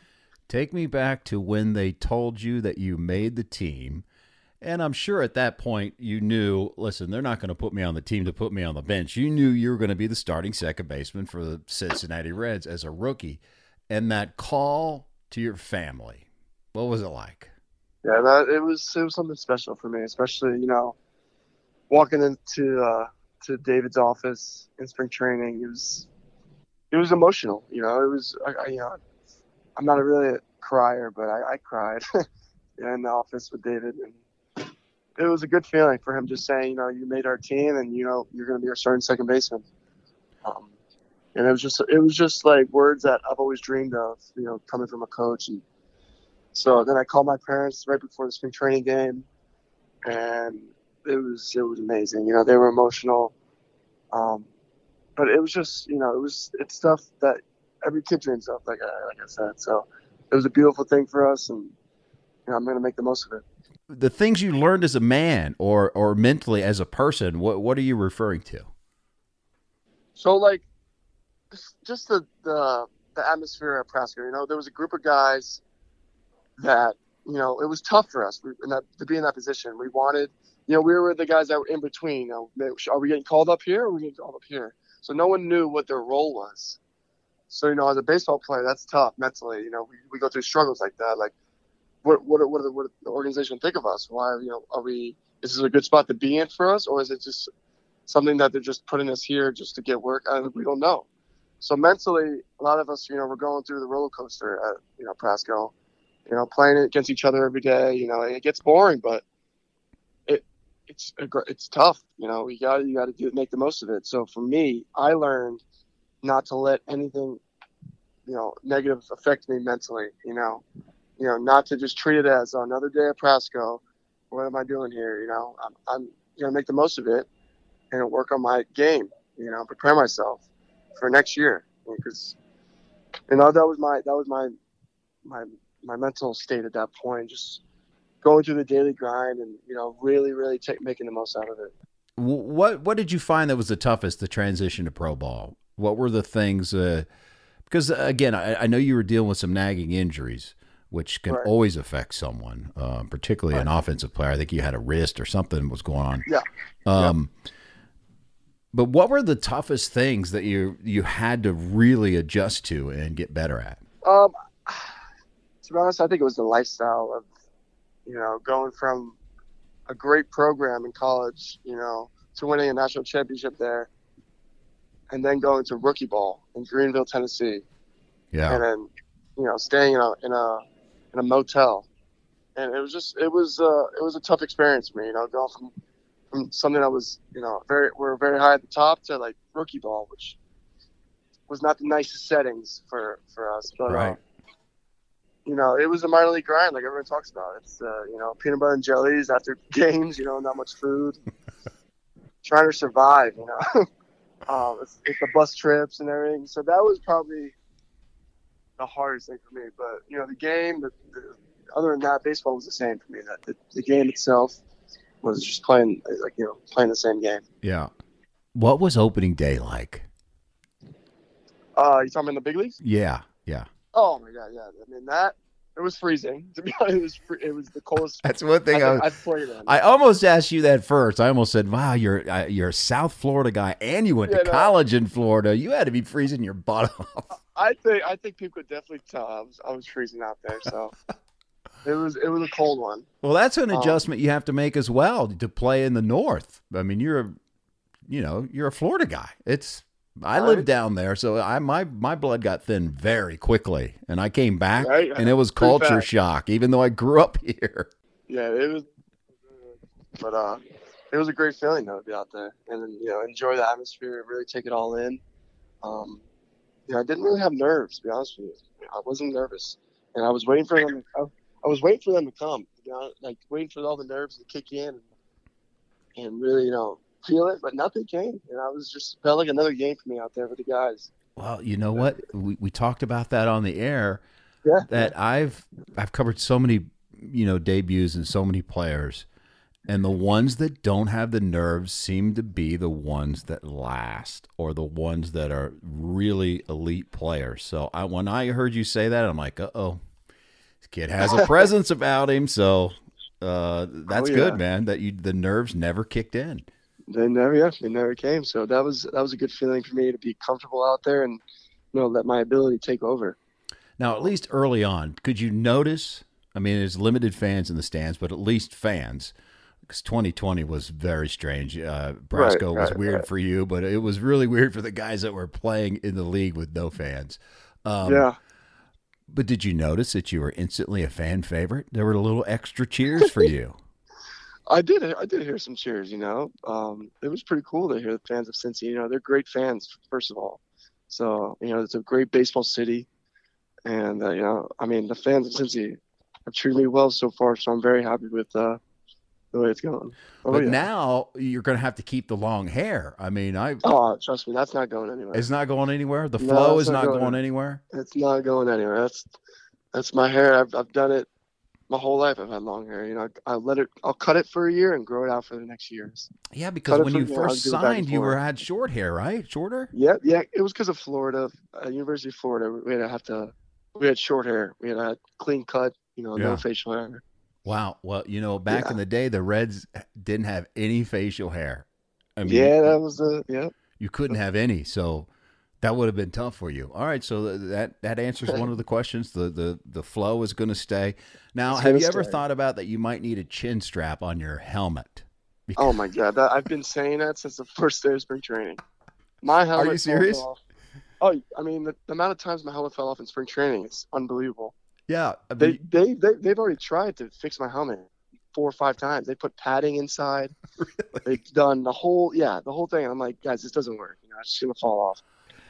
Take me back to when they told you that you made the team. And I'm sure at that point you knew, listen, they're not going to put me on the team to put me on the bench. You knew you were going to be the starting second baseman for the Cincinnati Reds as a rookie. And that call to your family, what was it like?
Yeah, that it was it was something special for me, especially, you know, walking into uh, to David's office in spring training. It was it was emotional, you know. It was I, I you know, I'm not a really a crier, but I, I cried in the office with David, and it was a good feeling for him just saying, you know, you made our team, and you know you're going to be our starting second baseman. Um, and it was just it was just like words that I've always dreamed of, you know, coming from a coach. And so then I called my parents right before the spring training game, and it was it was amazing. You know, they were emotional, um, but it was just, you know, it was it's stuff that every kid dreams of, like I, like I said. So it was a beautiful thing for us, and, you know, I'm going to make the most of it.
The things you learned as a man or or mentally as a person, what what are you referring to?
So, like, just, just the, the the atmosphere at Prasker, you know, there was a group of guys that, you know, it was tough for us we, in that, to be in that position. We wanted, you know, we were the guys that were in between. You know, are we getting called up here or are we getting called up here? So no one knew what their role was. So, you know, as a baseball player, that's tough mentally. You know, we, we go through struggles like that. Like, what what what, what, what the organization think of us? Why, you know, are we, is this a good spot to be in for us? Or is it just something that they're just putting us here just to get work? I, we don't know. So mentally, a lot of us, you know, we're going through the roller coaster at, you know, Prasco, you know, playing against each other every day. You know, it gets boring, but it it's it's tough. You know, you got you got to do make the most of it. So for me, I learned not to let anything, you know, negative affect me mentally. You know, you know, not to just treat it as another day at Prasco. What am I doing here? You know, I'm I'm gonna make the most of it and work on my game. You know, prepare myself for next year, because, you know, that was my that was my my my mental state at that point, just going through the daily grind and, you know, really really take, making the most out of it.
What what did you find that was the toughest, the transition to pro ball? What were the things? Uh, because again, I, I know you were dealing with some nagging injuries, which can
Right.
always affect someone, uh, particularly an offensive player. I think you had a wrist or something was going on.
Yeah.
Um, yeah. But what were the toughest things that you you had to really adjust to and get better at?
Um, to be honest, I think it was the lifestyle of, you know, going from a great program in college, you know, to winning a national championship there, and then going to rookie ball in Greenville, Tennessee,
Yeah.
and then, you know, staying in a in a in a motel, and it was just it was uh it was a tough experience for me, you know, going from from something that was, you know, very we're very high at the top to like rookie ball, which was not the nicest settings for for us, but
Right.
uh, you know, it was a minor league grind, like everyone talks about. It's uh, you know, peanut butter and jellies after games, you know, not much food, trying to survive, you know. um, it's, it's the bus trips and everything, so that was probably the hardest thing for me. But, you know, the game, the, the, other than that, baseball was the same for me. That the, the game itself was just playing, like, you know, playing the same game.
Yeah. What was opening day like?
Uh, you talking about the big leagues?
Yeah, yeah.
Oh my God, yeah. I mean that it was freezing. To be honest, it was free, it was the coldest.
That's one thing I,
I,
was,
I've played in.
I almost asked you that first. I almost said, "Wow, you're uh, you're a South Florida guy, and you went
Yeah,
to
no.
college in Florida. You had to be freezing your butt off."
I think I think people could definitely tell I was I was freezing out there. So it was it was a cold one.
Well, that's an
Um,
adjustment you have to make as well to play in the North. I mean, you're a, you know, you're a Florida guy. It's I
Right.
lived down there, so I my my blood got thin very quickly, and I came back,
Right.
and it was
Pretty
culture
fast.
shock, even though I grew up here.
Yeah, it was. But uh, it was a great feeling though to be out there and then, you know, enjoy the atmosphere, really take it all in. Um, you know, I didn't really have nerves, to be honest with you. I wasn't nervous, and I was waiting for them. I, I was waiting for them to come. You know, like waiting for all the nerves to kick in and, and really, you know, feel it. But nothing came, and I was just felt like another game for me out there with the guys.
Well, you know what? We we talked about that on the air.
Yeah.
That I've I've covered so many, you know, debuts and so many players, and the ones that don't have the nerves seem to be the ones that last, or the ones that are really elite players. So I when I heard you say that, I'm like, uh oh, this kid has a presence about him. So uh, that's
Oh, yeah.
good, man. That you the nerves never kicked in.
They never, yeah, they never came. So that was that was a good feeling for me to be comfortable out there and, you know, let my ability take over.
Now, at least early on, could you notice? I mean, there's limited fans in the stands, but at least fans, because twenty twenty was very strange. Uh, Brasco
Right,
was
right,
weird
right.
for you, but it was really weird for the guys that were playing in the league with no fans. Um,
yeah.
But did you notice that you were instantly a fan favorite? There were little extra cheers for you.
I did. I did hear some cheers. You know, um, it was pretty cool to hear the fans of Cincy. You know, they're great fans, first of all. So, you know, it's a great baseball city, and uh, you know, I mean, the fans of Cincy have treated me well so far. So I'm very happy with uh, the way it's going. Oh,
But
yeah.
now you're going to have to keep the long hair. I mean, I
Oh, trust me, that's not going anywhere.
it's not going anywhere. The
No,
flow
it's
is not
not going
going
anywhere.
anywhere.
It's not going anywhere. That's that's my hair. I've I've done it my whole life. I've had long hair. You know, I, I let it. I'll cut it for a year and grow it out for the next years.
Yeah, because
Cut it
when
from-
you
yeah, I'll
first
do it back and
signed, you
forth.
were had short hair, right? Shorter.
Yeah, yeah. It was because of Florida, uh, University of Florida. We had to have to. We had short hair. We had a clean cut. You know,
Yeah.
no facial hair.
Wow. Well, you know, back
Yeah.
in the day, the Reds didn't have any facial hair. I mean,
Yeah, that was the yeah.
you couldn't have any, so that would have been tough for you. All right, so th- that that answers one of the questions. The the the flow is going to stay. Now,
It's
have
gonna
you ever
stay.
thought about that you might need a chin strap on your helmet?
Oh my God, that, I've been saying that since the first day of spring training. My helmet.
you
falls
serious?
off. Oh, I mean, the, the amount of times my helmet fell off in spring training is unbelievable.
Yeah, I
They,
mean,
they, they, they've already tried to fix my helmet four or five times. They put padding inside. They've done the whole, yeah, the whole thing. I'm like, guys, this doesn't work. You know, it's just going to fall off.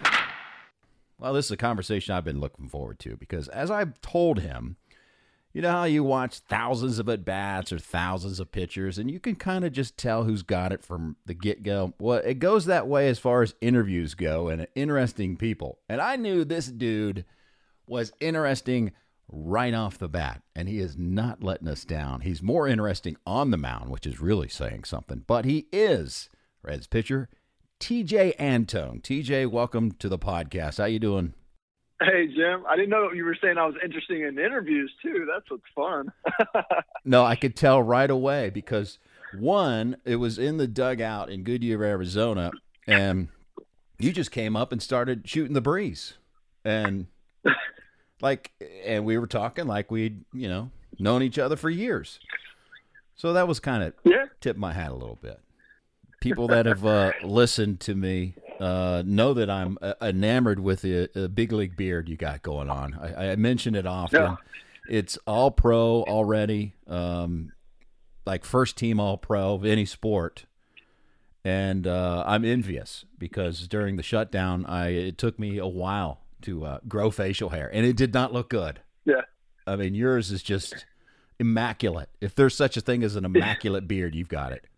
well, this is a conversation I've been looking forward to because as I've told him, you know how you watch thousands of at-bats or thousands of pitchers, and you can kind of just tell who's got it from the get-go? Well, it goes that way as far as interviews go and interesting people. And I knew this dude was interesting right off the bat, and he is not letting us down. He's more interesting on the mound, which is really saying something. But he is Reds pitcher T J Antone. T J, welcome to the podcast. How you doing?
Hey, Jim. I didn't know you were saying I was interesting in interviews, too. That's what's fun.
No, I could tell right away because, one, it was in the dugout in Goodyear, Arizona, and you just came up and started shooting the breeze. And, like, and we were talking like we'd, you know, known each other for years. So that was kind of
Yeah.
tipped my hat a little bit. People that have uh, listened to me uh, know that I'm uh, enamored with the uh, big league beard you got going on. I, I mention it often.
Yeah.
It's all pro already, um, like first team all pro of any sport. And uh, I'm envious because during the shutdown, I it took me a while to uh, grow facial hair, and it did not look good.
Yeah.
I mean, yours is just immaculate. If there's such a thing as an immaculate beard, you've got it.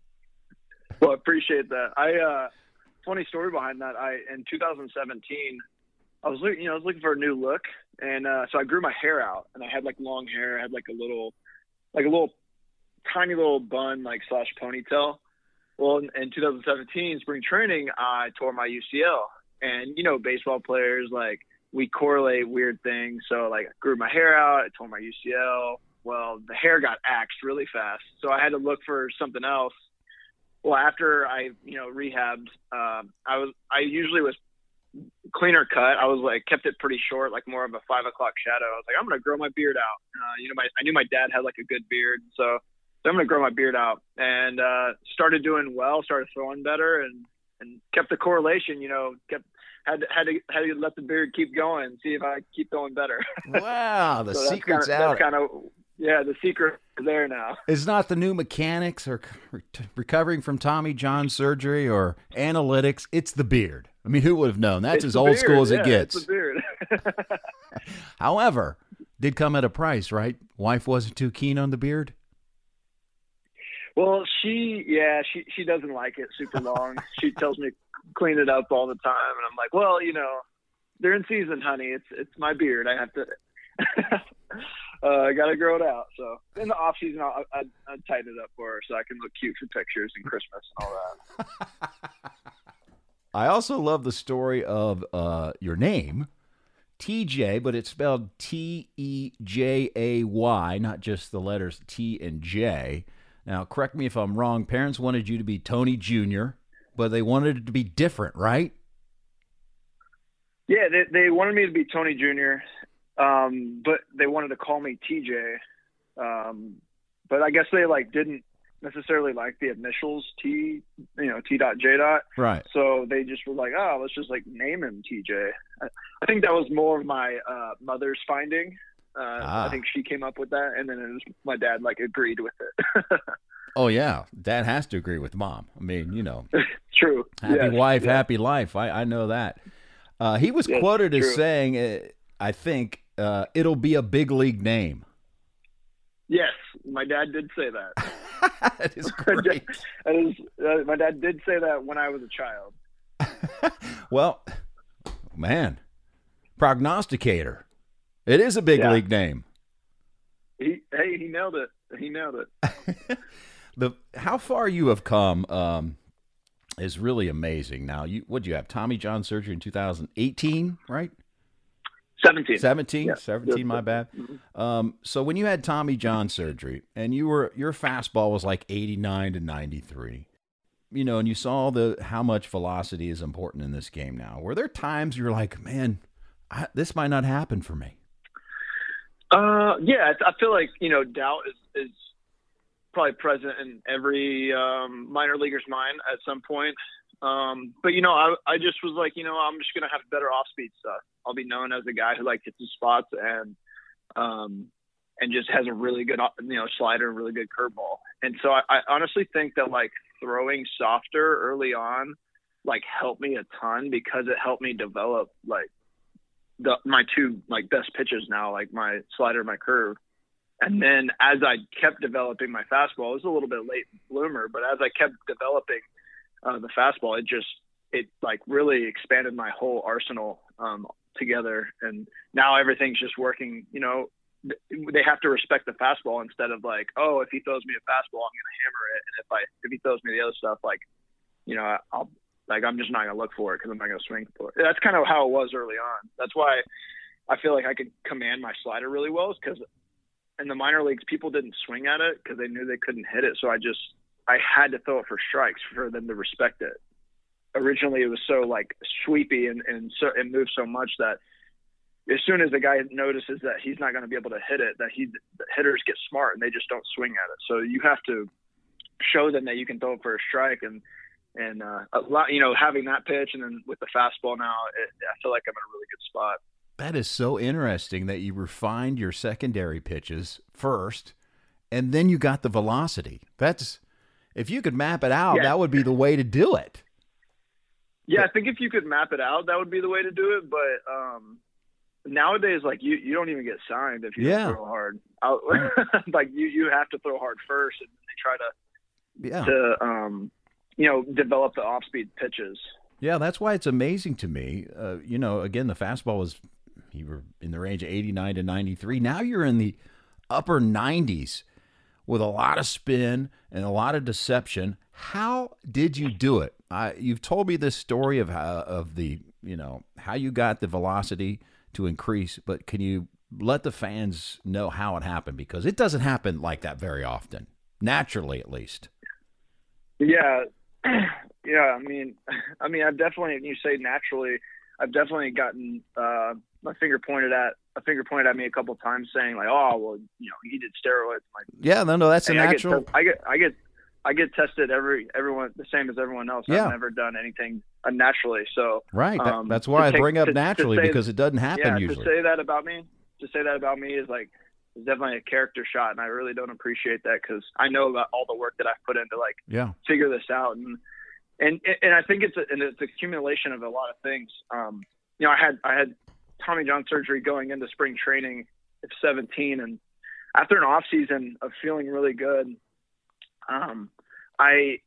Well, I appreciate that. I uh, funny story behind that. I in two thousand seventeen, I was looking, you know, I was looking for a new look, and uh, so I grew my hair out, and I had like long hair. I had like a little, like a little, tiny little bun, like slash ponytail. Well, in, in two thousand seventeen spring training, I tore my U C L, and you know, baseball players like we correlate weird things. So like, I grew my hair out, I tore my U C L. Well, the hair got axed really fast, so I had to look for something else. Well, after I, you know, rehabbed, um, I was, I usually was cleaner cut. I was like, kept it pretty short, like more of a five o'clock shadow. I was like, I'm going to grow my beard out. Uh, you know, my, I knew my dad had like a good beard. So, so I'm going to grow my beard out, and, uh, started doing well, started throwing better, and, and kept the correlation, you know, kept, had to, had to, had to let the beard keep going, see if I keep going better.
Wow. The
so
secret's
that's kinda,
out.
That's kind of, yeah, the secret is there now.
It's not the new mechanics or recovering from Tommy John surgery or analytics. It's the beard. I mean, who would have known? That's
it's
as old
beard.
school as
yeah,
it gets.
It's the beard.
However, did come at a price, right? Wife wasn't too keen on the beard?
Well, she, yeah, she, she doesn't like it super long. She tells me clean it up all the time. And I'm like, well, you know, they're in season, honey. It's, it's my beard. I have to, uh, I got to grow it out. So in the off season, I'll, I, I tighten it up for her so I can look cute for pictures and Christmas and all that.
I also love the story of uh, your name, T J, but it's spelled T E J A Y, not just the letters T and J. Now, correct me if I'm wrong. Parents wanted you to be Tony Junior, but they wanted it to be different, right?
Yeah, they they wanted me to be Tony Junior, um, but they wanted to call me T J. Um, but I guess they like didn't necessarily like the initials T, you know, T dot J dot.
Right.
So they just were like, oh, let's just like name him T J. I, I think that was more of my uh, mother's finding. Uh,
ah.
I think she came up with that, and then it was, my dad like agreed with it.
Oh yeah, Dad has to agree with Mom. I mean, you know,
true.
Happy
yes.
wife,
yeah.
happy life. I, I know that. Uh, he was
yes,
quoted as
true.
saying, uh, "I think uh, it'll be a big league name."
Yes, my dad did say that.
That is great.
that is, uh, my dad did say that when I was a child.
Well, man, prognosticator. It is a big
yeah.
league name.
He, hey, he nailed it. He nailed it.
the how far you have come um, is really amazing. Now, you what do you have? Tommy John surgery in two thousand eighteen, right?
seventeen.
seventeen?
Yeah.
seventeen, my bad.
Mm-hmm.
Um, so when you had Tommy John surgery and you were your fastball was like eighty-nine to ninety-three, you know, and you saw the how much velocity is important in this game now. Were there times you were like, man, I, this might not happen for me?
Uh, yeah, I feel like, you know, doubt is, is probably present in every um, minor leaguer's mind at some point. Um, but, you know, I, I just was like, you know, I'm just going to have better off-speed stuff. I'll be known as a guy who, like, hits the spots and um, and just has a really good, you know, slider and really good curveball. And so I, I honestly think that, like, throwing softer early on, like, helped me a ton because it helped me develop, like, the my two, like, best pitches now, like my slider, my curve. And then as I kept developing my fastball, it was a little bit late bloomer, but as I kept developing uh, the fastball, it just, it like really expanded my whole arsenal um, together. And now everything's just working, you know, they have to respect the fastball instead of like, oh, if he throws me a fastball, I'm going to hammer it. And if I, if he throws me the other stuff, like, you know, I'll, like, I'm just not going to look for it because I'm not going to swing for it. That's kind of how it was early on. That's why I feel like I could command my slider really well, is because in the minor leagues, people didn't swing at it because they knew they couldn't hit it. So I just, I had to throw it for strikes for them to respect it. Originally, it was so like sweepy and, and so it moved so much that as soon as the guy notices that he's not going to be able to hit it, that he, the hitters get smart and they just don't swing at it. So you have to show them that you can throw it for a strike. And, and uh, a lot, you know, having that pitch and then with the fastball now, it, I feel like I'm in a really good spot.
That is so interesting that you refined your secondary pitches first, and then you got the velocity. That's, if you could map it out, yeah. that would be the way to do it.
Yeah, I think if you could map it out, that would be the way to do it. But um, nowadays, like you, you don't even get signed if you
yeah.
don't throw hard. Like you, you have to throw hard first, and they try to,
yeah.
to um, you know, develop the off-speed pitches.
Yeah, that's why it's amazing to me. Uh, you know, again, the fastball was, you were in the range of eighty-nine to ninety-three. Now you're in the upper nineties with a lot of spin and a lot of deception. How did you do it? I, you've told me this story of how, of the, you know, how you got the velocity to increase, but can you let the fans know how it happened? Because it doesn't happen like that very often, naturally at least.
Yeah. Yeah, I mean, I mean, I've definitely, you say naturally, I've definitely gotten uh, my finger pointed at, a finger pointed at me a couple of times saying like, oh, well, you know, he did steroids. Like,
yeah, no, no, that's a
I
natural.
Get, I get, I get, I get tested every, everyone the same as everyone else.
Yeah.
I've never done anything unnaturally. So,
right. That,
um,
that's why I
take,
bring up
to,
naturally
to say,
because it doesn't happen
yeah,
usually.
To say that about me, to say that about me is like, it's definitely a character shot. And I really don't appreciate that because I know about all the work that I've put into like,
yeah.
figure this out. And, And and I think it's a, and it's an accumulation of a lot of things. Um, you know, I had I had Tommy John surgery going into spring training at seventeen, and after an off season of feeling really good, um, I,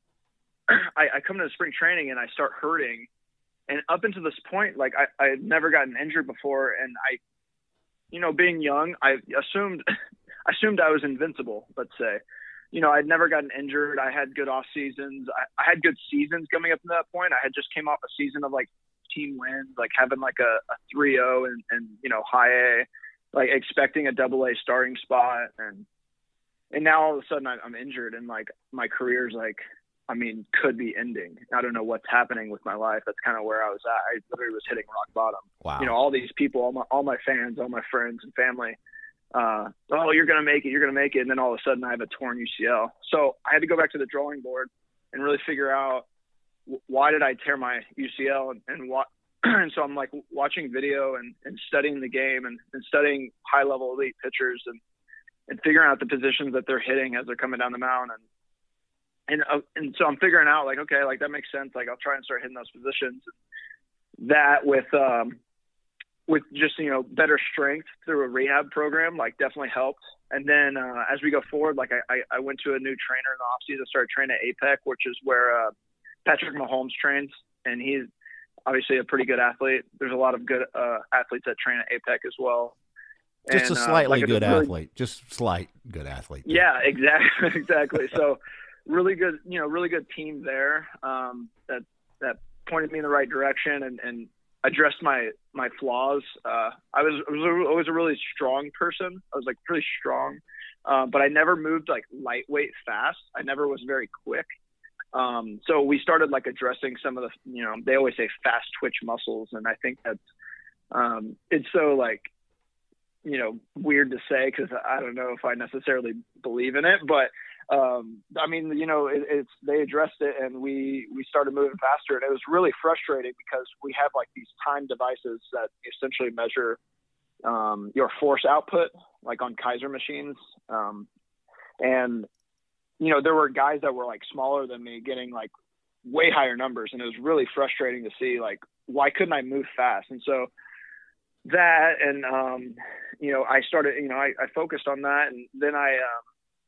I I come to spring training and I start hurting, and up until this point, like I I had never gotten injured before, and I, you know, being young, I assumed I assumed I was invincible. Let's say. You know, I'd never gotten injured. I had good off seasons. I, I had good seasons coming up to that point. I had just came off a season of like team wins, like having like a, a three oh and, and, you know, high A, like expecting a double A starting spot. And, and now all of a sudden I, I'm injured and like my career's like, I mean, could be ending. I don't know what's happening with my life. That's kind of where I was at. I literally was hitting rock bottom.
Wow.
You know, all these people, all my, all my fans, all my friends and family, Uh, oh, you're going to make it, you're going to make it. And then all of a sudden I have a torn U C L. So I had to go back to the drawing board and really figure out w- why did I tear my U C L and, and what, and so I'm like watching video and, and studying the game and, and studying high level elite pitchers and, and figuring out the positions that they're hitting as they're coming down the mound. And, and, uh, and so I'm figuring out like, okay, like that makes sense. Like I'll try and start hitting those positions. That with, um, with just, you know, better strength through a rehab program, like definitely helped. And then uh, as we go forward, like I, I, I went to a new trainer in the offseason, started training at A P E C, which is where uh, Patrick Mahomes trains. And he's obviously a pretty good athlete. There's a lot of good uh, athletes that train at A P E C as well.
Just
and,
a slightly
uh, like
good
really,
athlete, just slight good athlete.
Yeah, exactly. exactly. So really good, you know, really good team there um, that, that pointed me in the right direction and, and, addressed my, my flaws. Uh, I was, I was always a really strong person. I was like really strong, uh, but I never moved like lightweight fast. I never was very quick. Um, so we started like addressing some of the, you know, they always say fast twitch muscles. And I think that's, um, it's so like, you know, weird to say, cause I don't know if I necessarily believe in it, but um, I mean, you know, it, it's, they addressed it and we, we started moving faster, and it was really frustrating because we have like these time devices that essentially measure, um, your force output, like on Kaiser machines. Um, and, you know, there were guys that were like smaller than me getting like way higher numbers. And it was really frustrating to see like, why couldn't I move fast? And so that, and, um, you know, I started, you know, I, I focused on that, and then I, um,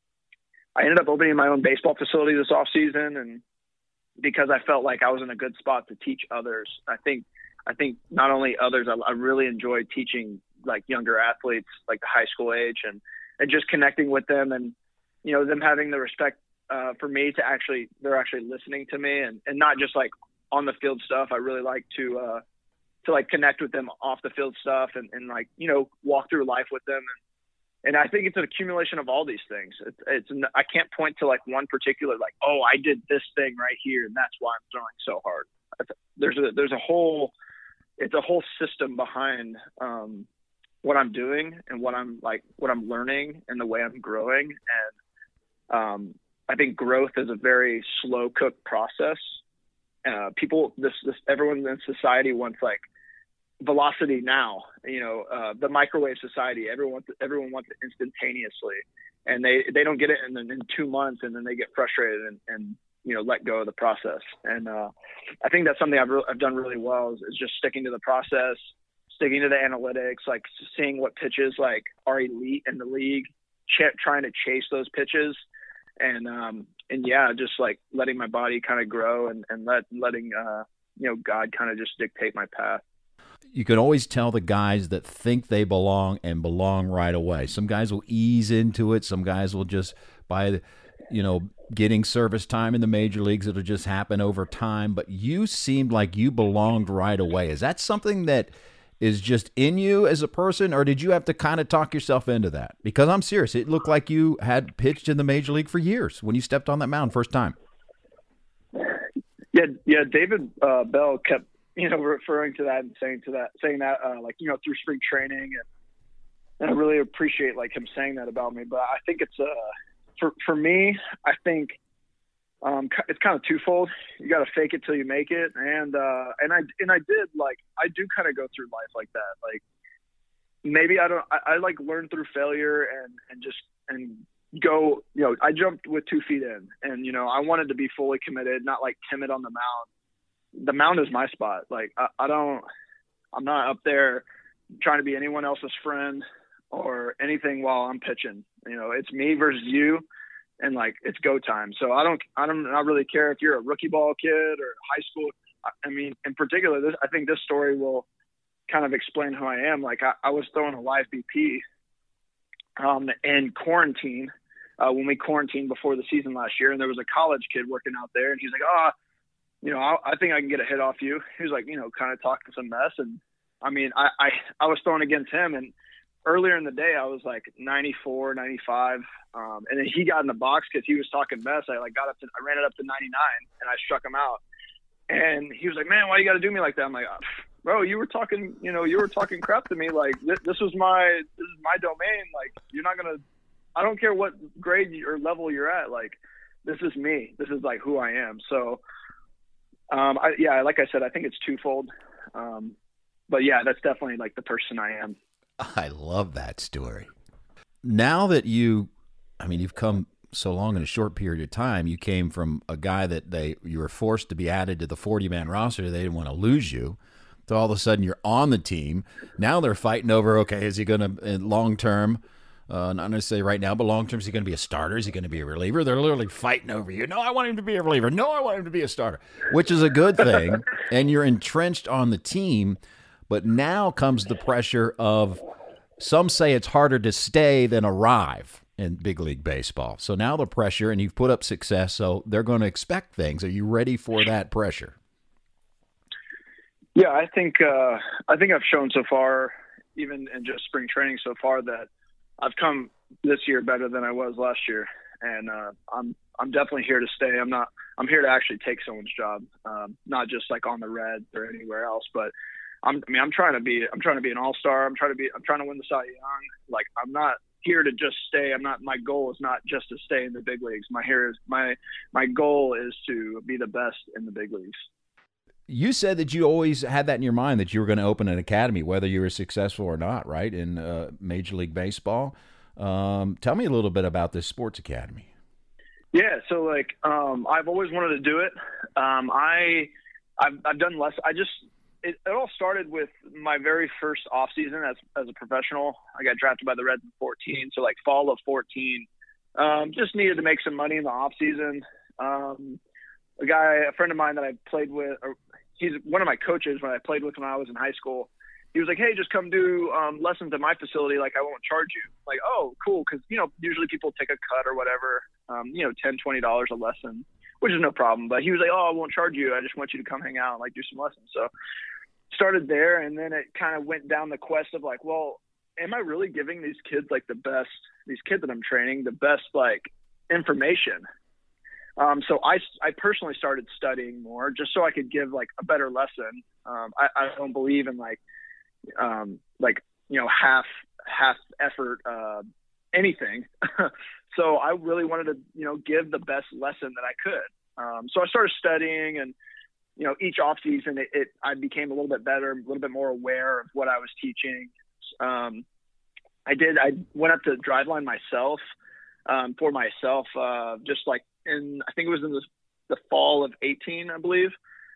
I ended up opening my own baseball facility this off season, and because I felt like I was in a good spot to teach others. I think, I think not only others, I, I really enjoyed teaching like younger athletes, like the high school age, and, and just connecting with them, and, you know, them having the respect uh, for me to actually, they're actually listening to me, and, and not just like on the field stuff. I really like to, uh, to like connect with them off the field stuff, and, and like, you know, walk through life with them. And, And I think it's an accumulation of all these things. It's, it's, I can't point to like one particular, like, oh, I did this thing right here, and that's why I'm throwing so hard. There's a, there's a whole, it's a whole system behind um, what I'm doing and what I'm like, what I'm learning and the way I'm growing. And um, I think growth is a very slow cooked process. Uh, people, this, this, everyone in society wants like velocity now, you know, uh, the microwave society, everyone, everyone wants it instantaneously, and they, they don't get it in, in two months and then they get frustrated and, and, you know, let go of the process. And uh, I think that's something I've, re- I've done really well is, is just sticking to the process, sticking to the analytics, like seeing what pitches like are elite in the league, ch- trying to chase those pitches. And, um, and yeah, just like letting my body kind of grow and, and let, letting, uh, you know, God kind of just dictate my path.
You can always tell the guys that think they belong and belong right away. Some guys will ease into it. Some guys will just, by, you know, getting service time in the major leagues, it'll just happen over time. But you seemed like you belonged right away. Is that something that is just in you as a person, or did you have to kind of talk yourself into that? Because I'm serious. It looked like you had pitched in the major league for years when you stepped on that mound first time.
Yeah, yeah. David uh, Bell kept, you know, referring to that and saying to that, saying that, uh, like, you know, through spring training, and, and I really appreciate like him saying that about me. But I think it's uh, for for me, I think um, it's kind of twofold. You got to fake it till you make it, and uh, and I and I did like I do kind of go through life like that. Like maybe I don't, I, I like learn through failure and and just and go. You know, I jumped with two feet in, and you know, I wanted to be fully committed, not like timid on the mound. The mound is my spot. Like I, I don't, I'm not up there trying to be anyone else's friend or anything while I'm pitching. You know, it's me versus you, and like it's go time. So I don't, I don't, not really care if you're a rookie ball kid or high school. I mean, in particular, this, I think this story will kind of explain who I am. Like I, I was throwing a live B P um, in quarantine uh, when we quarantined before the season last year, and there was a college kid working out there, and he's like, oh. You know, I, I think I can get a hit off you. He was like, you know, kind of talking some mess. And I mean, I, I, I was throwing against him, and earlier in the day, I was like ninety-four, ninety-five. Um, and then he got in the box cause he was talking mess. I like got up to, I ran it up to ninety-nine and I struck him out. And he was like, man, why you got to do me like that? I'm like, oh, bro, you were talking, you know, you were talking crap to me. Like this, this was my, this is my domain. Like you're not going to, I don't care what grade or level you're at. Like, this is me. This is like who I am. So, Um, I, yeah, like I said, I think it's twofold. Um, but yeah, that's definitely like the person I am.
I love that story. Now that you, I mean, you've come so long in a short period of time, you came from a guy that they, you were forced to be added to the forty man roster. They didn't want to lose you. So all of a sudden you're on the team. Now they're fighting over, okay, is he going to, long term, Uh, not necessarily right now, but long term, is he going to be a starter? Is he going to be a reliever? They're literally fighting over you. No, I want him to be a reliever. No, I want him to be a starter, which is a good thing. And you're entrenched on the team. But now comes the pressure of, some say it's harder to stay than arrive in big league baseball. So now the pressure, and you've put up success, so they're going to expect things. Are you ready for that pressure?
Yeah, I think uh, I think I've shown so far, even in just spring training so far, that I've come this year better than I was last year, and uh, I'm I'm definitely here to stay. I'm not. I'm here to actually take someone's job, um, not just like on the Reds or anywhere else. But I'm. I mean, I'm trying to be. I'm trying to be an all-star. I'm trying to be. I'm trying to win the Cy Young. Like I'm not here to just stay. I'm not. My goal is not just to stay in the big leagues. My here is my my goal is to be the best in the big leagues.
You said that you always had that in your mind that you were going to open an academy, whether you were successful or not, right, in uh, Major League Baseball. Um, tell me a little bit about this sports academy.
Yeah, so like um, I've always wanted to do it. Um, I I've, I've done less. I just it, it all started with my very first off season as as a professional. I got drafted by the Reds in fourteen, so like fall of fourteen. Um, just needed to make some money in the off season. Um, a guy, a friend of mine that I played with, or he's one of my coaches when I played with when I was in high school. He was like, hey, just come do um, lessons at my facility. Like, I won't charge you. Like, oh, cool. Cause you know, usually people take a cut or whatever, um, you know, ten, twenty dollars a lesson, which is no problem. But he was like, oh, I won't charge you. I just want you to come hang out and like do some lessons. So started there. And then it kind of went down the quest of like, well, am I really giving these kids like the best, these kids that I'm training, the best like information? Um, so I, I personally started studying more just so I could give like a better lesson. Um, I, I don't believe in like, um, like, you know, half, half effort, uh, anything. So I really wanted to, you know, give the best lesson that I could. Um, so I started studying, and, you know, each off season it, it, I became a little bit better, a little bit more aware of what I was teaching. Um, I did, I went up to Driveline myself, um, for myself, uh, just like, in, I think it was in the, the fall of eighteen, I believe.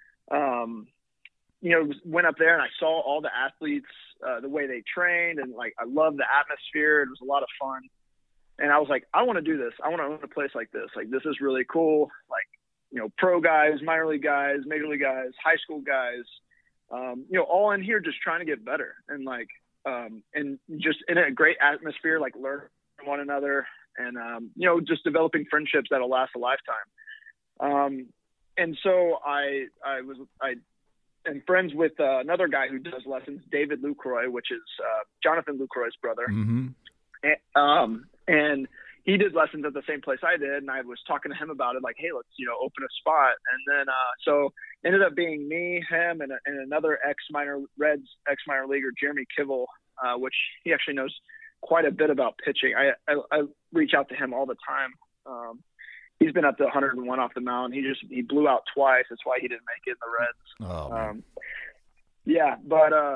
Um, you know, went up there and I saw all the athletes, uh, the way they trained, and like, I loved the atmosphere. It was a lot of fun. And I was like, I want to do this. I want to own a place like this. Like, this is really cool. Like, you know, pro guys, minor league guys, major league guys, high school guys, um, you know, all in here just trying to get better and like, um, and just in a great atmosphere, like learn from one another and, um, you know, just developing friendships that'll last a lifetime. Um, and so I, I was, I am friends with uh, another guy who does lessons, David Lucroy, which is uh, Jonathan Lucroy's brother.
Mm-hmm.
And, um, and he did lessons at the same place I did. And I was talking to him about it, like, hey, let's, you know, open a spot. And then, uh, so ended up being me, him, and, and another ex minor Reds, ex minor leaguer, Jeremy Kivel, uh, which he actually knows quite a bit about pitching. I, I, I reach out to him all the time. Um, he's been up to one hundred and one off the mound. He just, he blew out twice. That's why he didn't make it in the Reds.
Oh, man.
Um, yeah. But, uh,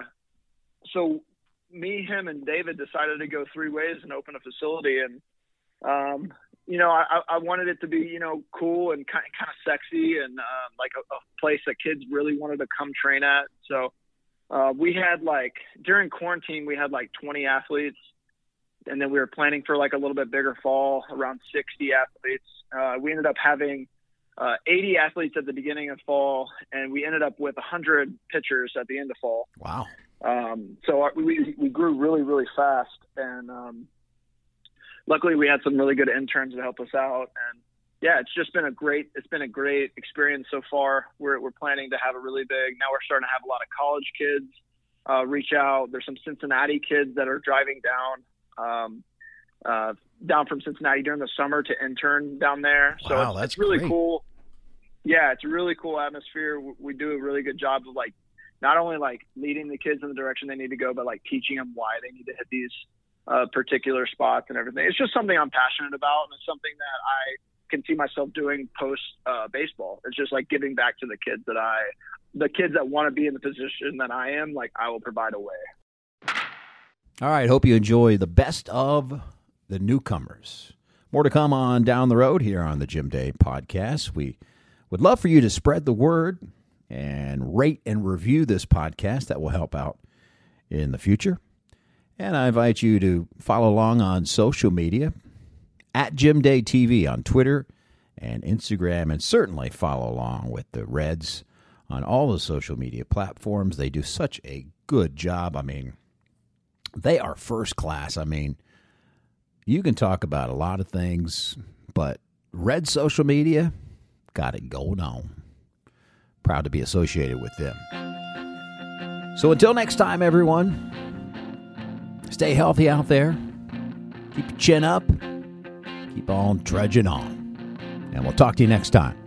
so me, him, and David decided to go three ways and open a facility. And, um, you know, I, I wanted it to be, you know, cool and kind of, kind of sexy and, um, like a, a place that kids really wanted to come train at. So, uh, we had like, during quarantine, we had like twenty athletes, and then we were planning for like a little bit bigger fall, around sixty athletes. Uh, we ended up having, uh, eighty athletes at the beginning of fall, and we ended up with one hundred pitchers at the end of fall.
Wow.
Um, so our, we, we grew really, really fast. And, um, luckily we had some really good interns to help us out. And yeah, it's just been a great, it's been a great experience so far. We're, we're planning to have a really big, now we're starting to have a lot of college kids, uh, reach out. There's some Cincinnati kids that are driving down, um, uh, down from Cincinnati during the summer to intern down there. So
wow,
it's,
that's
it's really
great.
cool. Yeah. It's a really cool atmosphere. We do a really good job of like, not only like leading the kids in the direction they need to go, but like teaching them why they need to hit these uh, particular spots and everything. It's just something I'm passionate about. And it's something that I can see myself doing post uh, baseball. It's just like giving back to the kids that I, the kids that want to be in the position that I am, like I will provide a way.
All right. Hope you enjoy the best of the newcomers. More to come on down the road here on the Jim Day podcast. We would love for you to spread the word and rate and review this podcast. That will help out in the future. And I invite you to follow along on social media at Jim Day T V on Twitter and Instagram, and certainly follow along with the Reds on all the social media platforms. They do such a good job. I mean, they are first class. I mean, you can talk about a lot of things, but Red social media got it going on. Proud to be associated with them. So until next time, everyone, stay healthy out there. Keep your chin up. Keep on trudging on. And we'll talk to you next time